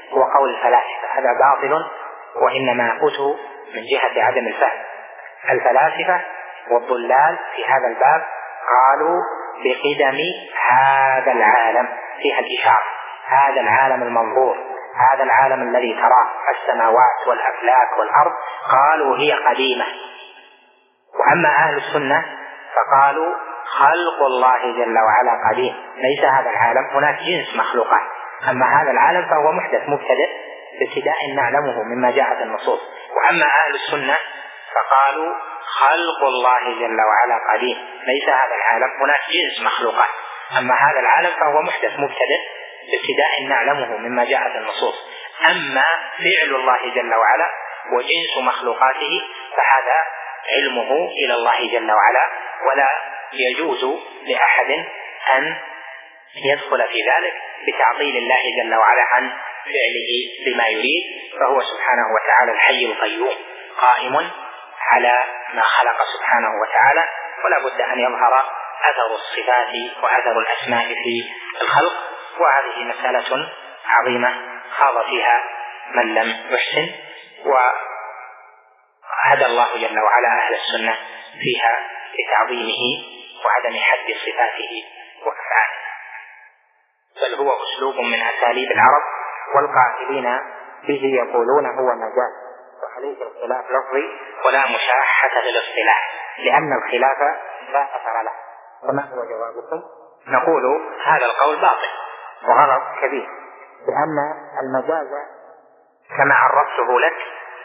هو قول الفلاسفة، هذا باطل وإنما أتوا من جهة عدم الفهم. الفلاسفة والضلال في هذا الباب قالوا بقدم هذا العالم، فيها الإشارة، هذا العالم المنظور، هذا العالم الذي تراه السماوات والأفلاك والأرض، قالوا هي قديمة. وأما أهل السنة فقالوا خلق الله جل وعلا قديم، ليس هذا العالم، هناك جنس مخلوقات، أما هذا العالم فهو محدث مبتدئ بابتداء نعلمه مما جاءت النصوص. وأما أهل السنة فقالوا خلق الله جل وعلا قديم، ليس هذا العالم، هناك جنس مخلوقات، أما هذا العالم فهو محدث مبتدئ بابتداء نعلمه مما جاءت النصوص. أما فعل الله جل وعلا وجنس مخلوقاته فهذا علمه إلى الله جل وعلا، ولا يجوز لأحد أن يدخل في ذلك بتعطيل الله جل وعلا عن فعله بما يريد، فهو سبحانه وتعالى الحي القيوم قائم على ما خلق سبحانه وتعالى، ولا بد أن يظهر أثر الصفات وأثر الأسماء في الخلق. وهذه مسألة عظيمة خاض فيها من لم يحسن، وهدى الله جل وعلا أهل السنة فيها لتعظيمه وعدم حد صفاته وأفعاله، بل هو أسلوب من أساليب العرب، والقائلين به يقولون هو مجاز، وعليه الخلاف لفظي ولا مشاحة في الاصطلاح، لأن الخلاف لا أثر له. فما هو جوابكم؟ نقول هذا القول باطل وغلط كبير، لأن المجاز كما عرفته لك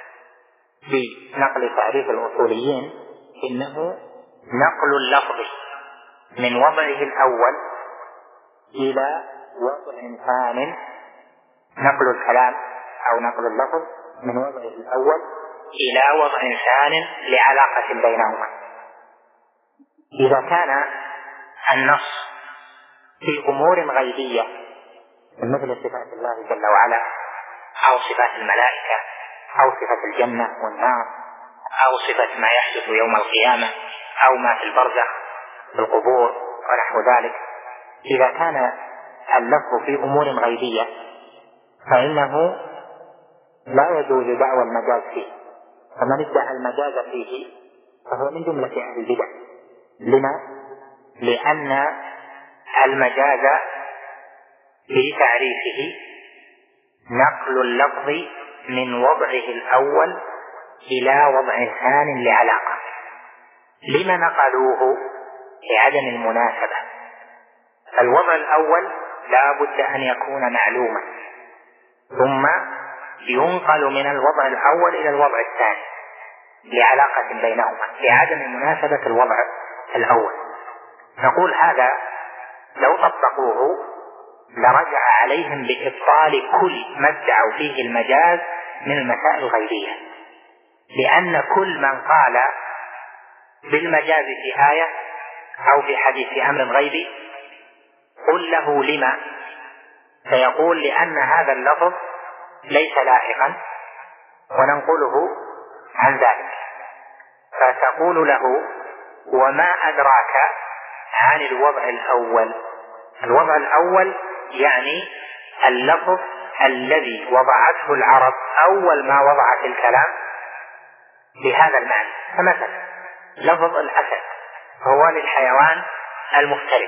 بنقل تعريف الأصوليين إنه نقل اللفظ من وضعه الأول إلى وضع ثان، نقل الكلام أو نقل اللفظ من وضعه الأول إلى وضع ثان لعلاقة بينهما. إذا كان النص في أمور غيبية مثل صفات الله جل وعلا أو صفات الملائكة أو صفة الجنة والنار أو صفة ما يحدث يوم القيامة أو ما في البرزخ في القبور ونحو ذلك، إذا كان اللفظ في أمور غيبية فإنه لا يجوز دعوى المجاز فيه، فمن ادعى المجاز فيه فهو من جملة أهل البدع. لما؟ لأن المجاز في تعريفه نقل اللفظ من وضعه الأول إلى وضع ثان لعلاقة. لما نقلوه؟ لعدم المناسبة. الوضع الأول لا بد أن يكون معلوما، ثم ينقل من الوضع الأول إلى الوضع الثاني لعلاقة بينهما لعدم مناسبة الوضع الأول. نقول هذا لو طبقوه لرجع عليهم بإبطال كل ما ادعوا فيه المجاز من المسائل الغيبية، لأن كل من قال بالمجاز في آية أو في حديث أمر غيبي قل له لما، فيقول لأن هذا اللفظ ليس لائقا وننقله عن ذلك، فتقول له وما أدراك عن الوضع الأول. الوضع الأول يعني اللفظ الذي وضعته العرب أول ما وضعت الكلام بهذا المعنى. فمثلا لفظ الأسد هو للحيوان المفترس،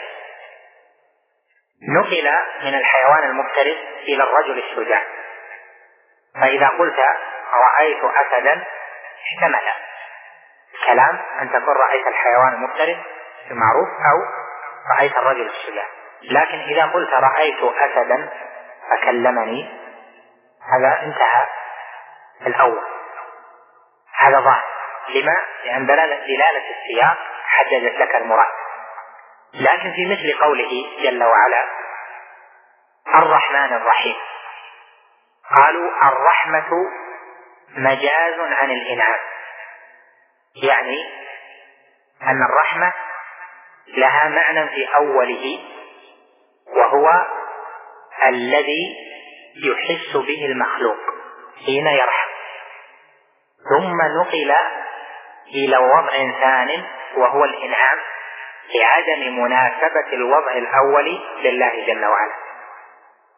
نقل من الحيوان المفترس إلى الرجل الشجاع، فإذا قلت رأيت أسدا احتمل كلام أن تقول رأيت الحيوان المفترس المعروف أو رأيت الرجل الشجاع، لكن إذا قلت رأيت أسدا فكلمني هذا انتهى الأول، هذا ظاهر. لما؟ لأن دلالة السياق حددت لك المراد. لكن في مثل قوله جل وعلا الرحمن الرحيم، قالوا الرحمة مجاز عن الإنعام، يعني أن الرحمة لها معنى في أوله وهو الذي يحس به المخلوق حين يرحم، ثم نقل إلى وضع ثان وهو الإنعام لعدم مناسبة الوضع الأول لله جل وعلا.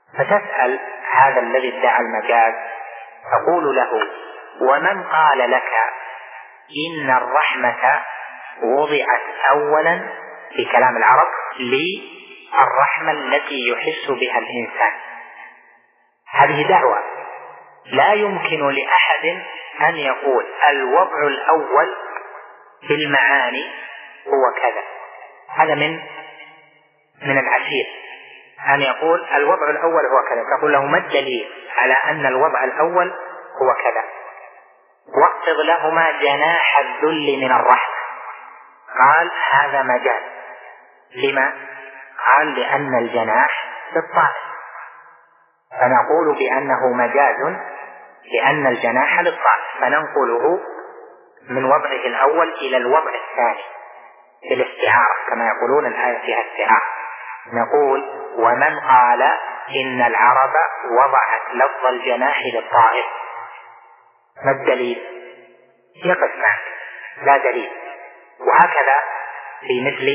فتسأل هذا الذي ادعى المجاز، تقول له: ومن قال لك إن الرحمة وضعت أولا في كلام العرب للرحمة التي يحس بها الإنسان؟ هذه دعوة، لا يمكن لأحد أن يقول الوضع الأول في المعاني هو كذا. هذا من العسير أن يقول الوضع الأول هو كذا. تقول له: ما الدليل على أن الوضع الأول هو كذا؟ واخفض لهما جناح الذل من الرحمة. قال: هذا مجاز. لما؟ قال: لأن الجناح للطائر، فنقول بأنه مجاز لأن الجناح للطائر، فننقله من وضعه الأول إلى الوضع الثاني بالاستعارة، كما يقولون الآية فيها استعارة. نقول: ومن قال إن العرب وضعت لفظ الجناح للطائر، ما الدليل؟ هي قسمان، لا دليل. وهكذا في مثل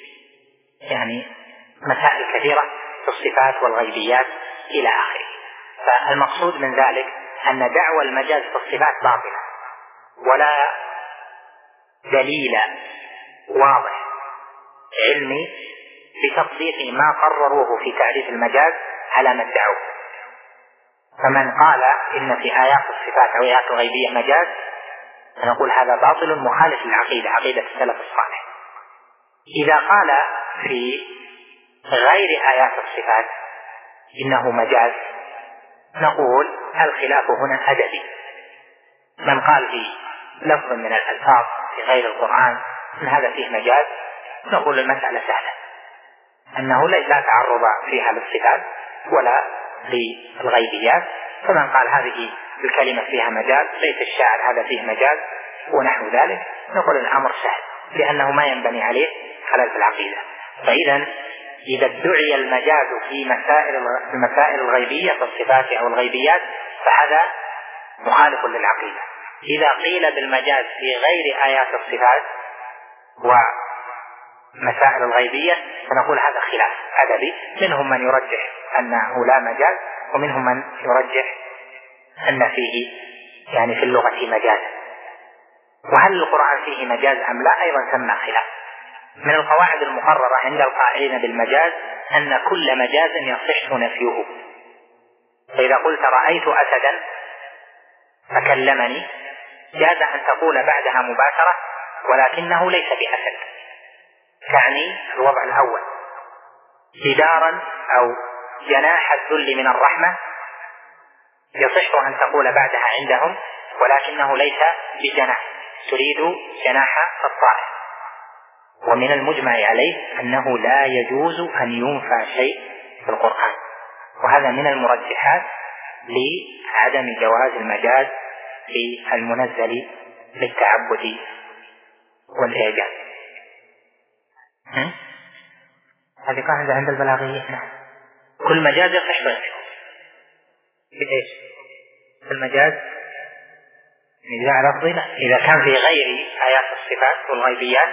مسائل كثيرة في الصفات والغيبيات إلى آخره. فالمقصود من ذلك أن دعوى المجاز في الصفات باطلة، ولا دليل واضح علمي بتطبيق ما قرروه في تعريف المجاز على ما ادعوه. فمن قال إن في آيات الصفات أو آيات الغيبية مجاز، فنقول هذا باطل مخالف للعقيدة، عقيدة السلف الصالح. إذا قال في غير آيات الصفات إنه مجاز، نقول الخلاف هنا أدبي. من قال في لفظ من الألفاظ في غير القرآن إن هذا فيه مجاز، نقول المسألة سهلة، أنه لا تعرض فيها للصفات ولا للغيبيات. فمن قال هذه الكلمة فيها مجاز، ليس الشاعر هذا فيه مجاز ونحو ذلك، نقول الأمر سهل، لأنه ما ينبني عليه خلل في العقيدة. فإذا إذا ادعي المجاز في مسائل الغيبية في الصفات أو الغيبيات فهذا مخالف للعقيدة. إذا قيل بالمجاز في غير آيات الصفات ومسائل الغيبية فنقول هذا خلاف أدبي. منهم من يرجح أنه لا مجاز، ومنهم من يرجح أن فيه في اللغة مجازا. وهل القرآن فيه مجاز أم لا أيضا ثم خلاف. من القواعد المقررة عند القائلين بالمجاز أن كل مجاز يصح نفيه. فإذا قلت رأيت أسدا فكلمني، جاز أن تقول بعدها مباشرة ولكنه ليس بأسد، تعني الوضع الأول. جدارا أو جناح الذل من الرحمة يصح أن تقول بعدها عندهم ولكنه ليس بجناح، تريد جناح الطائر. ومن المجمع عليه أنه لا يجوز أن ينفى شيء في القرآن، وهذا من المرجحات لعدم جواز المجاز في المنزل للتعبد والإعجاز. هذه قاعدة عند البلاغيين. كل مجاز يصح بإيش؟ المجاز نزاع لفظي إذا كان في غير آيات الصفات والغيبيات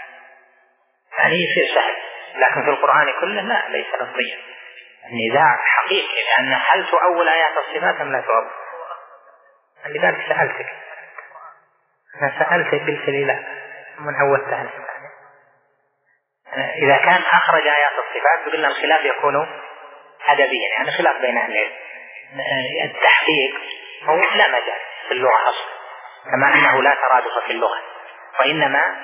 يصير سهل، لكن في القرآن كله لا، ليس لفظيا، النزاع حقيقي. لأن هل تؤول آيات الصفات أم لا تؤول؟ لذلك سألتك، أنا سألتك بالكليلة من أولتها. إذا كان أخرج آيات الصفات بقلنا الخلاف يكون أدبيا، خلاف بين أهل التحقيق هو لا مجال في اللغة أصلا، كما أنه لا ترادف في اللغة، وإنما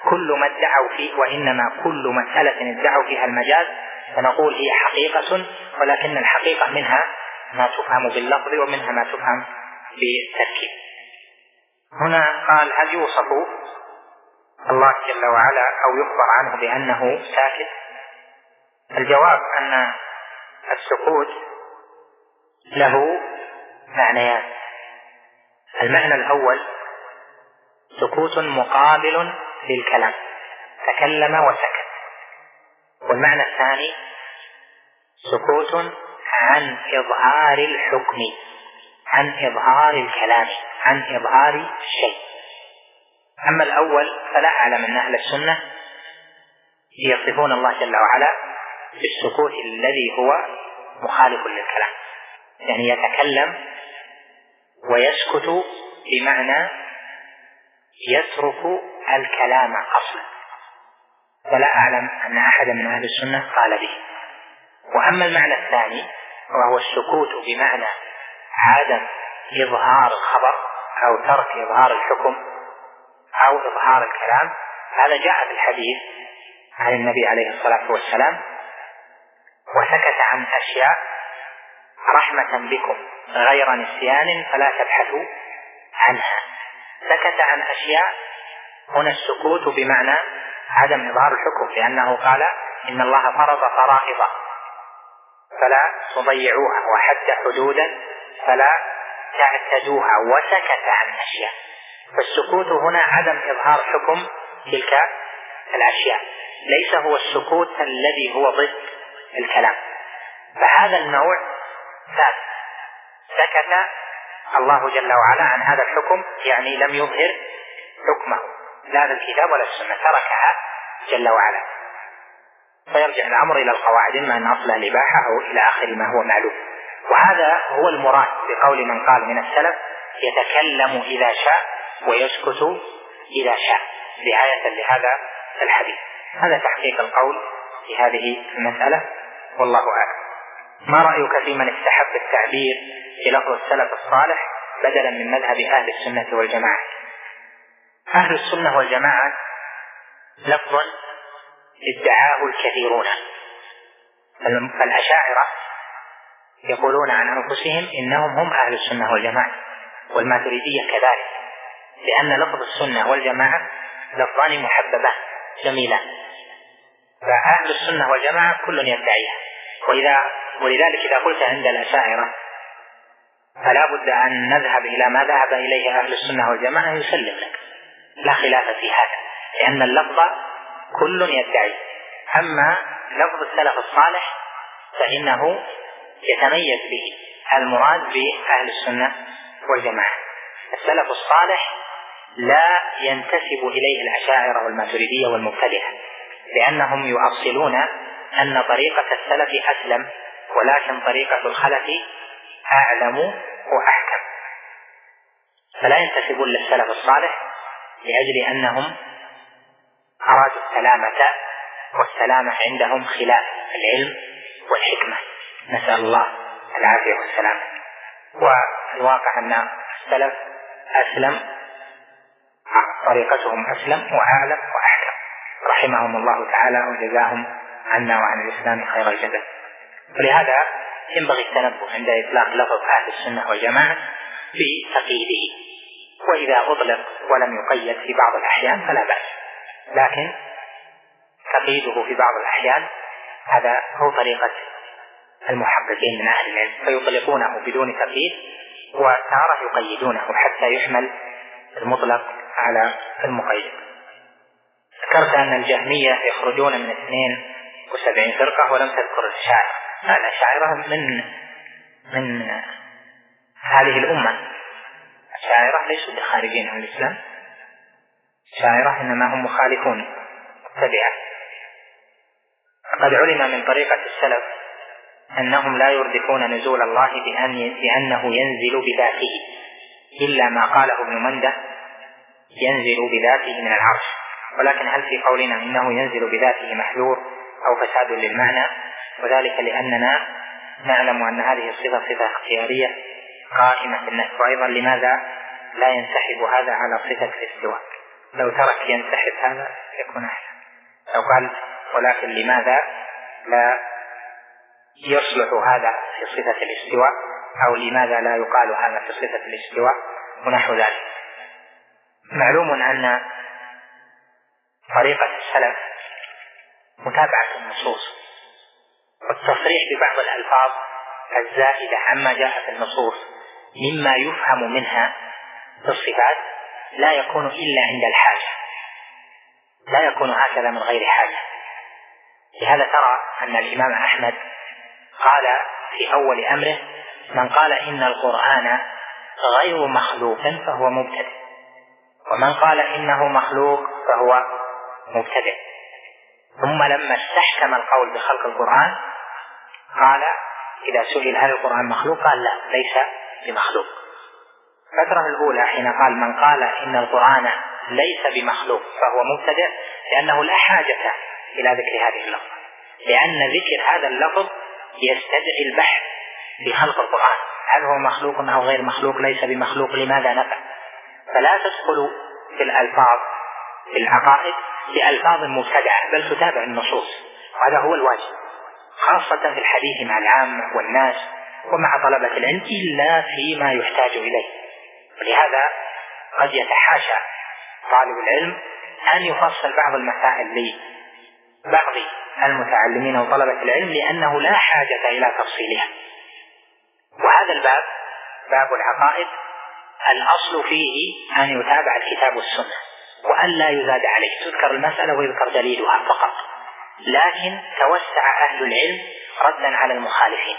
كل مسألة ادعوا فيها المجاز فنقول هي حقيقة، ولكن الحقيقة منها ما تفهم باللفظ ومنها ما تفهم بالتركيب. هنا قال: هل يوصف الله جل وعلا أو يخبر عنه بأنه ساكت؟ الجواب أن السكوت له معنيان. المعنى الأول سكوت مقابل للكلام، تكلم وسكت. والمعنى الثاني سكوت عن إظهار الحكم، عن إظهار الكلام، عن إظهار الشيء. أما الأول فلا أعلم أن أهل السنة يصفون الله جل وعلا بالسكوت الذي هو مخالف للكلام، يعني يتكلم ويسكت بمعنى يترك الكلام أصلا، ولا أعلم أن أحد من أهل السنة قال به. وأما المعنى الثاني وهو السكوت بمعنى عدم إظهار الخبر أو ترك إظهار الحكم أو إظهار الكلام، هذا جاء في الحديث عن النبي عليه الصلاة والسلام: وسكت عن أشياء رحمة بكم غير نسيان فلا تبحثوا عنها. سكت عن أشياء، هنا السكوت بمعنى عدم إظهار الحكم، لأنه قال: إن الله فرض فرائض فلا تضيعوها وحد حدودا فلا تعتدوها، وسكت عن أشياء. فالسكوت هنا عدم إظهار حكم تلك الأشياء، ليس هو السكوت الذي هو ضد الكلام. فهذا النوع ثابت، سكت الله جل وعلا عن هذا الحكم، يعني لم يظهر حكمه لا بالكتاب ولا السنة، تركها جل وعلا. فيرجع الأمر إلى القواعد، إما أن أصلها الإباحة أو إلى آخر ما هو معلوم. وهذا هو المراد بقول من قال من السلف: يتكلم إذا شاء ويسكت إذا شاء، رعاية لهذا الحديث. هذا تحقيق القول في هذه المسألة، والله أعلم. ما رأيك في من استحب التعبير بلفظ السلف الصالح بدلا من مذهب أهل السنة والجماعة؟ أهل السنة والجماعة لفظ ادعاه الكثيرون، فالأشاعرة يقولون عن أنفسهم إنهم هم أهل السنة والجماعة، والماتريدية كذلك، لأن لفظ السنة والجماعة لفظان محببان جميلان، فأهل السنة والجماعة كل يدعيها. ولذلك إذا قلت عند الأشاعرة فلا بد أن نذهب إلى ما ذهب إليه أهل السنة والجماعة يسلم لك، لا خلاف في هذا، لأن اللفظ كل يدعي. أما لفظ السلف الصالح فإنه يتميز به المراد بأهل السنة والجماعة. السلف الصالح لا ينتسب إليه الأشاعرة والماتريدية والمبتدعة، لأنهم يؤصلون أن طريقة السلف أسلم، ولكن طريقة الخلف أعلم وأحكم، فلا ينتسبون للسلف الصالح لأجل أنهم أرادوا السلامة، والسلامة عندهم خلاف العلم والحكمة، نسأل الله العافية والسلامة. والواقع أن السلف أسلم، طريقتهم أسلم وأعلم وأحكم، رحمهم الله تعالى وجزاهم عنا وعن الإسلام خير الجزاء. ولهذا ينبغي التنبه عند إطلاق لفظ أهل السنة والجماعة في تقييده، وإذا أطلق ولم يقيد في بعض الأحيان فلا بأس، لكن تقييده في بعض الأحيان هذا هو طريقة المحققين من أهل العلم، فيطلقونه بدون تقييد وتارة يقيدونه حتى يحمل المطلق على المقيد. ذكرت أن الجهمية يخرجون من 72 فرقة ولم تذكر الأشاعرة. الأشاعرة من هذه الأمة، الأشاعرة ليسوا بخارجين عن الإسلام، الأشاعرة إنما هم مخالفون مبتدعة. قد علم من طريقة السلف أنهم لا يردفون نزول الله بأنه ينزل بذاته، إلا ما قاله ابن منده ينزل بذاته من العرش، ولكن هل في قولنا إنه ينزل بذاته محذور أو فساد للمعنى؟ وذلك لأننا نعلم أن هذه الصفة صفة اختيارية قائمة في النفس، وأيضا لماذا لا ينسحب هذا على صفة الاستواء؟ لو ترك ينسحب هذا يكون أحسن. لو قال ولكن لماذا لا يصلح هذا في صفة الاستواء، أو لماذا لا يقال هذا في صفة الاستواء ونحو ذلك. معلوم أن طريقة السلف متابعة النصوص والتصريح ببعض الألفاظ الزائدة عما جاء في النصوص مما يفهم منها في الصفات لا يكون إلا عند الحاجة، لا يكون هكذا من غير حاجة. لهذا ترى أن الإمام أحمد قال في أول أمره: من قال إن القرآن غير مخلوق فهو مبتدع، ومن قال إنه مخلوق فهو مبتدع. ثم لما استحكم القول بخلق القرآن قال: إذا سئل هل القرآن مخلوق قال لا ليس بمخلوق. الفترة الأولى حين قال من قال إن القرآن ليس بمخلوق فهو مبتدع، لأنه لا حاجة إلى ذكر هذه اللفظة، لأن ذكر هذا اللفظ يستدعي البحث في خلق القرآن، هل هو مخلوق أو غير مخلوق، ليس بمخلوق، لماذا نفع. فلا تدخل في الألفاظ في العقائد بألفاظ مبتدعة، بل تتابع النصوص، وهذا هو الواجب خاصة في الحديث مع العامة والناس ومع طلبة العلم إلا فيما يحتاج إليه. ولهذا قد يتحاشى طالب العلم أن يفصل بعض المسائل لبعض المتعلمين وطلبة العلم لأنه لا حاجة إلى تفصيلها. وهذا الباب باب العقائد الأصل فيه أن يتابع الكتاب والسنة وأن لا يزاد عليه، تذكر المسألة ويذكر دليلها فقط، لكن توسع أهل العلم ردا على المخالفين.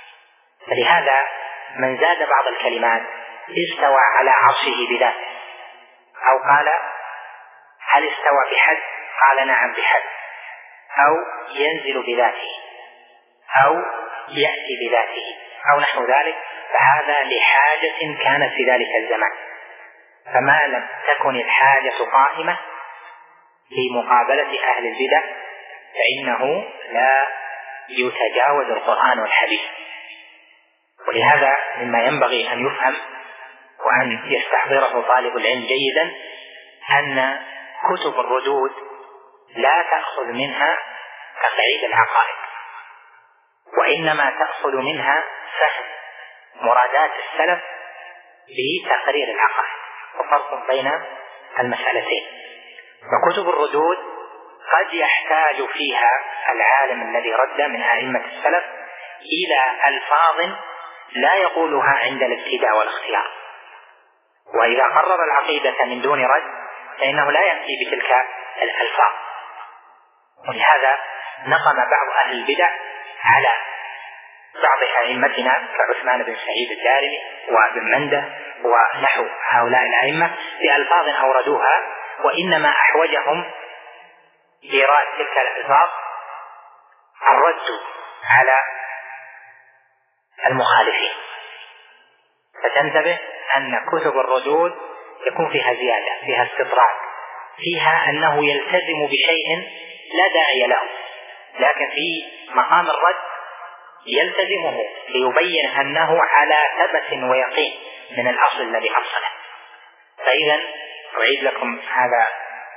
فلهذا من زاد بعض الكلمات استوى على عرشه بذاته، أو قال هل استوى بحد، قال نعم بحد، أو ينزل بذاته، أو يأتي بذاته، أو نحو ذلك، فهذا لحاجة كانت في ذلك الزمان. فما لم تكن الحاجة قائمة في مقابلة أهل البدع فإنه لا يتجاوز القرآن والحديث. ولهذا مما ينبغي أن يفهم وأن يستحضره طالب العلم جيدا أن كتب الردود لا تأخذ منها تقعيد العقائد، وإنما تأخذ منها فهم مرادات السلف بتقرير العقائد، وفرق بين المسألتين. فكتب الردود قد يحتاج فيها العالم الذي رد من أئمة السلف إلى ألفاظ لا يقولها عند الابتداء والاختيار، وإذا قرر العقيدة من دون رد فإنه لا يأتي بتلك الألفاظ. ولهذا نقم بعض أهل البدع على بعض أئمتنا كعثمان بن سعيد الدارمي وابن منده ونحو هؤلاء الأئمة بألفاظ أوردوها، وإنما أحوجهم إيراد تلك الألفاظ الرد على المخالفين. فتنتبه أن كتب الردود يكون فيها زيادة، فيها استطراد، فيها أنه يلتزم بشيء لا داعي له، لكن في مقام الرد يلتزمه ليبين أنه على ثبت ويقين من الأصل الذي أصله. فإذا أعيد لكم هذا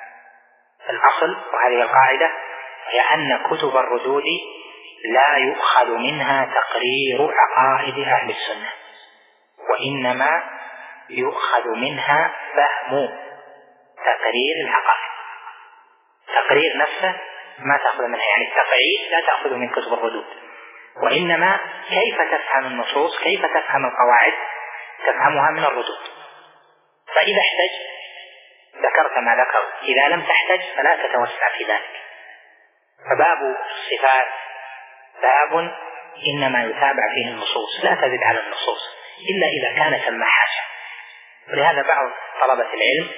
الأصل وهذه القاعدة، هي أن كتب الردود لا يؤخذ منها تقرير عقائد أهل السنة، وإنما يؤخذ منها فهم تقرير العقائد. تقرير نفسه ما تأخذ منها، يعني التقعيد لا تأخذ من كتب الردود، وإنما كيف تفهم النصوص، كيف تفهم القواعد، تفهمها من الردود. فإذا احتج ذكرت ما ذكر، إذا لم تحتج فلا تتوسع في ذلك. فباب الصفات باب إنما يتابع فيه النصوص، لا تزد على النصوص إلا إذا كان ثم حاجة. ولهذا بعض طلبة العلم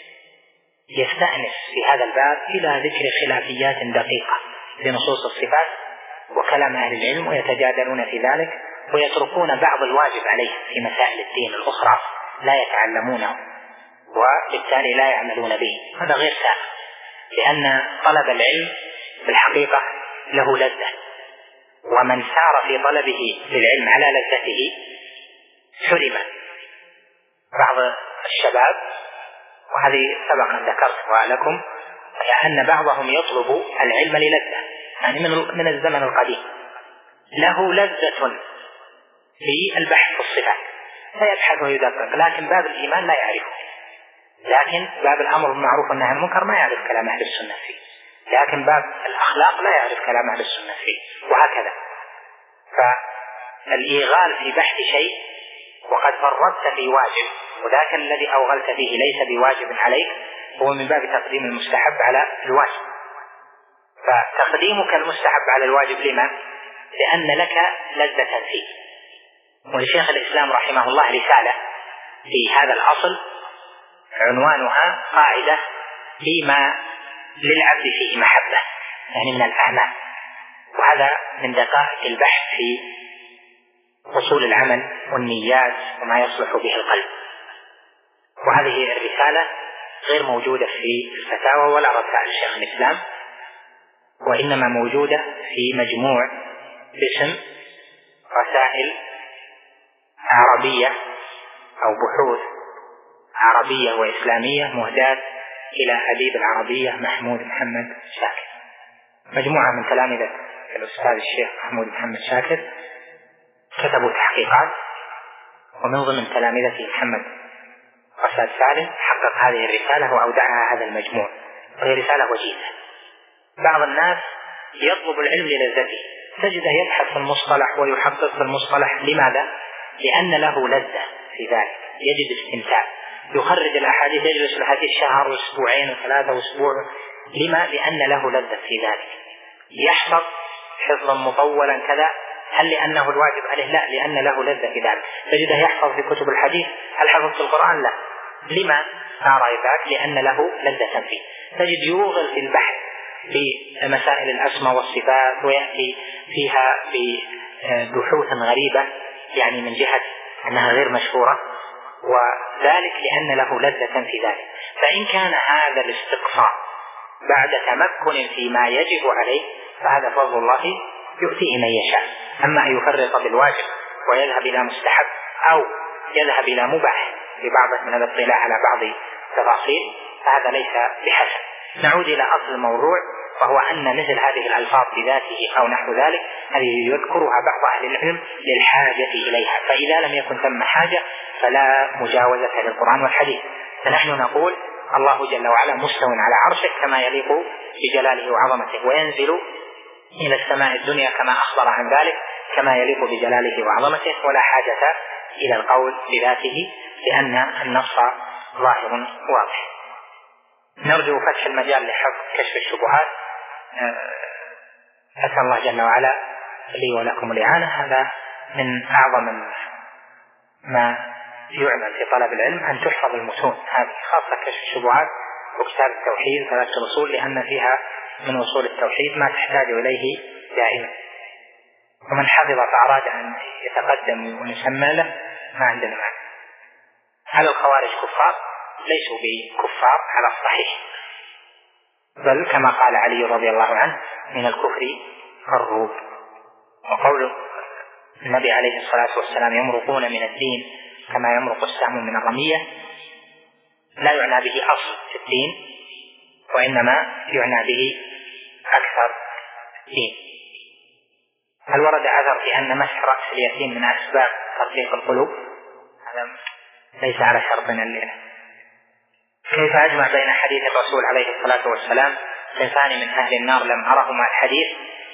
يستأنس في هذا الباب إلى ذكر خلافيات دقيقة لنصوص الصفات وكلام أهل العلم، ويتجادلون في ذلك ويتركون بعض الواجب عليهم في مسائل الدين الأخرى لا يتعلمونه وبالتالي لا يعملون به. هذا غير سائغ، لأن طلب العلم بالحقيقة له لذة، ومن سار في طلبه للعلم على لذته حرم. بعض الشباب، وهذه سبق أن ذكرتها لكم، أن بعضهم يطلب العلم للذة، يعني من الزمن القديم له لذة في البحث في الصفات فيبحث ويدقق، لكن باب الإيمان لا يعرفه، لكن باب الأمر بالمعروف والنهي عن المنكر ما يعرف كلام أهل السنة فيه، لكن باب الأخلاق لا يعرف كلام أهل السنة فيه، وهكذا. فالإيغال في بحث شيء وقد فرطت في واجب، وذاك الذي أوغلت فيه ليس بواجب عليك، هو من باب تقديم المستحب على الواجب. فتقديمك المستحب على الواجب لما؟ لأن لك لذة فيه. ولشيخ الإسلام رحمه الله رسالة في هذا الأصل عنوانها قاعدة فيما للعبد فيه محبة، يعني من الأعمال. وهذا من دقائق البحث في أصول العمل والنيات وما يصلح به القلب. وهذه الرسالة غير موجودة في الفتاوى ولا رسائل شيخ الإسلام، وإنما موجودة في مجموع باسم رسائل عربية أو بحوث عربية وإسلامية مهداة إلى أديب العربية محمود محمد شاكر. مجموعة من تلامذة الأستاذ الشيخ محمود محمد شاكر كتبوا تحقيقات، ومن ضمن تلامذته محمد رشاد سالم حقق هذه الرسالة وأودعها هذا المجموع، وهي رسالة وجيزة. بعض الناس يطلب العلم للذته، تجده يبحث في المصطلح ويحقق في المصطلح. لماذا؟ لأن له لذة في ذلك، يجد استمتاع، يخرج الأحاديث، يجلس الحديث شهر وأسبوعين وثلاثة وأسبوع. لما؟ لأن له لذة في ذلك، يحفظ حفظا مطولا كذا. هل لأنه الواجب عليه؟ لا، لأن له لذة في ذلك. تجده يحفظ في كتب الحديث. هل حفظ في القرآن؟ لا. لما؟ ما رأي ذاك؟ لأن له لذة فيه. تجد يوغل في البحث في مسائل الأسماء والصفات، ويأتي فيها ببحوث غريبة، يعني من جهة أنها غير مشهورة، وذلك لأن له لذة في ذلك. فإن كان هذا الاستقصاء بعد تمكن فيما يجب عليه فهذا فضل الله يؤتيه من يشاء. أما أن يفرط بالواجب ويذهب إلى مستحب أو يذهب إلى مباح ببعض من الاطلاع على بعض التفاصيل فهذا ليس بحسن. نعود إلى أصل الموضوع، وهو أن مثل هذه الألفاظ بذاته أو نحو ذلك هذه يذكرها بعض أهل العلم للحاجة إليها، فإذا لم يكن ثم حاجة فلا مجاوزة للقرآن والحديث. فنحن نقول الله جل وعلا مستو على عرشه كما يليق بجلاله وعظمته، وينزل إلى السماء الدنيا كما أخبر عن ذلك كما يليق بجلاله وعظمته، ولا حاجة إلى القول بذاته لأن النص ظاهر واضح. نرجو فتح المجال لحفظ كشف الشبهات. أسأل الله جل وعلا لي ولكم الإعانة. هذا من أعظم ما يعمل في طلب العلم، أن تحفظ المتون هذه، خاصة كشف الشبهات وكتاب التوحيد 3 الأصول، لأن فيها من أصول التوحيد ما تحتاج إليه دائما. ومن حفظ فأراد أن يتقدم ونسمى له ما عندنا معنى. هل الخوارج كفار؟ ليسوا بكفار على الصحيح، بل كما قال علي رضي الله عنه من الكفر الروب. وقول النبي عليه الصلاة والسلام يمرقون من الدين كما يمرق السهم من الرمية لا يعنى به أصل في الدين، وإنما يعنى به أكثر دين. هل ورد أثر في أن مسح رأس اليتيم من أسباب تطبيق القلوب؟ هذا ليس على شرطنا الليلة. كيف أجمع بين حديث الرسول عليه الصلاة والسلام صنفان من أهل النار لم أرهما الحديث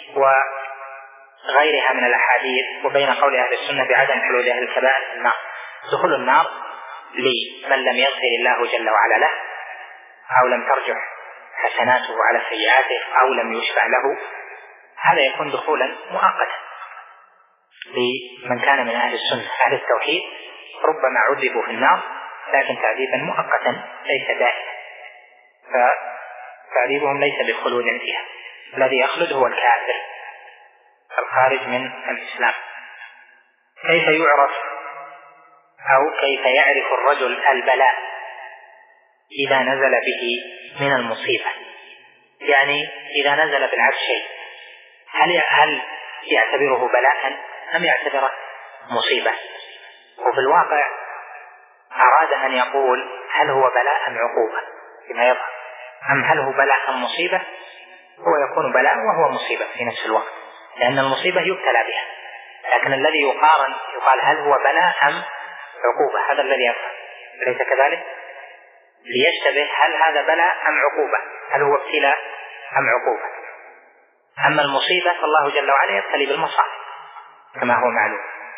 وغيرها من الأحاديث، وبين قول أهل السنة بعدم خلود أهل الكبائر في النار؟ دخول النار لمن لم يغفر الله جل وعلا له، أو لم ترجح حسناته على سيئاته، أو لم يشفع له، هذا يكون دخولا مؤقتا لمن كان من أهل السنة. أهل التوحيد ربما عذبوا في النار لكن تعذيبا مؤقتا ليس دائما، فتعذيبهم ليس بالخلود فيها. الذي يخلد هو الكافر الخارج من الإسلام. كيف يعرف أو كيف يعرف الرجل البلاء إذا نزل به من المصيبة؟ يعني إذا نزل بالعبد شيء هل يعتبره بلاء أم يعتبره مصيبة؟ وفي الواقع أراد أن يقول هل هو بلاء أم عقوبة بما يظهر، أم هل هو بلاء أم مصيبة؟ هو يكون بلاء وهو مصيبة في نفس الوقت، لأن المصيبة يبتلى بها، لكن الذي يقال هل هو بلاء أم عقوبة، هذا الذي يفهم، ليس كذلك؟ ليشتبه هل هذا بلاء أم عقوبة، هل هو ابتلاء أم عقوبة. أما المصيبة فالله جل وعلا يبتلي بالمصائب كما هو معلوم.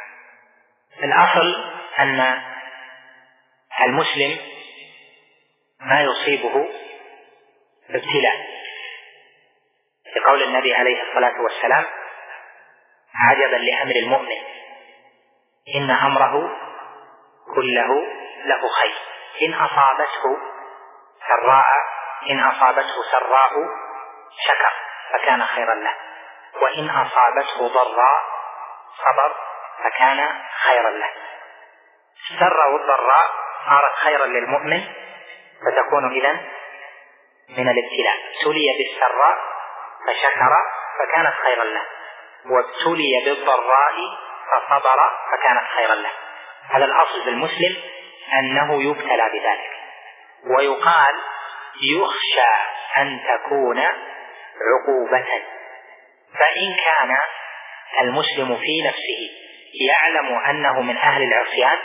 الأصل أن المسلم ما يصيبه ابتلاء، لقول النبي عليه الصلاة والسلام عجبا لأمر المؤمن إن أمره كله له خير، إن أصابته سراء شكر فكان خيرا له، وإن أصابته ضراء صبر فكان خيرا له. السر والضراء صارت خيرا للمؤمن فتكون إذن من الابتلاء. ابتلي بالسراء فشكر فكانت خيرا له، وابتلي بالضراء فصبر فكانت خيرا له. هذا الأصل بالمسلم أنه يبتلى بذلك. ويقال يخشى أن تكون عقوبة، فإن كان المسلم في نفسه يعلم أنه من أهل العصيان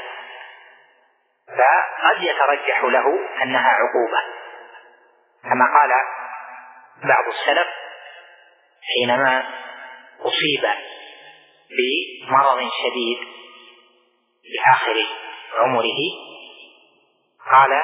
فقد يترجح له أنها عقوبة، كما قال بعض السلف حينما أصيب بمرض شديد في آخر عمره قال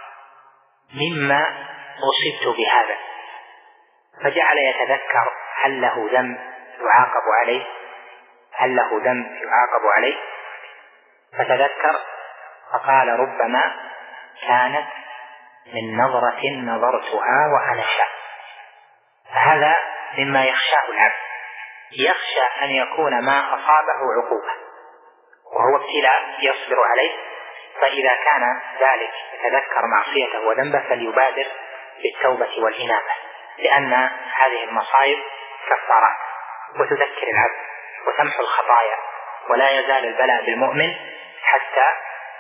مما أصبت بهذا، فجعل يتذكر هل له ذنب يعاقب عليه، هل له ذنب يعاقب عليه، فتذكر فقال ربما كانت من نظرة نظرتها وأنا شاب. فهذا مما يخشاه العبد، يخشى أن يكون ما أصابه عقوبة وهو ابتلاء يصبر عليه، فإذا كان ذلك يتذكر معصيته وذنبه فليبادر بالتوبة والإنابة، لأن هذه المصائب كفارات وتذكر العبد وتمحو الخطايا، ولا يزال البلاء بالمؤمن حتى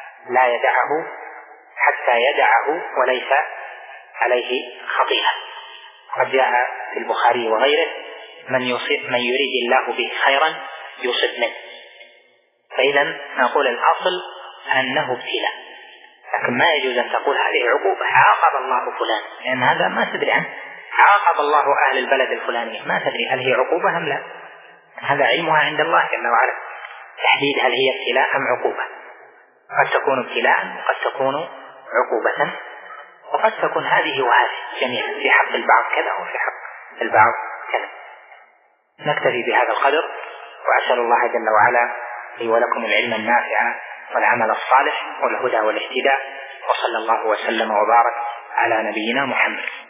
يدعه وليس عليه خطيئة. قد جاء في البخاري وغيره من يريد الله به خيرا يصب منه. فإذا نقول الأصل أنه ابتلاء، لكن ما يجوز أن تقول هذه عقوبة عاقب الله فلان، لأن هذا ما تدري عنه. عاقب الله أهل البلد الفلاني، ما تدري هل هي عقوبة أم لا، هذا علمها عند الله جل وعلا تحديد هل هي ابتلاء أم عقوبة. قد تكون ابتلاء وقد تكون عقوبة، وقد تكون هذه وهذه جميعا، في حق البعض كذا وفي حق البعض كذا. نكتفي بهذا القدر، وأسأل الله جل وعلا لي ولكم العلم النافع والعمل الصالح والهدى والاهتداء، وصلى الله وسلم وبارك على نبينا محمد.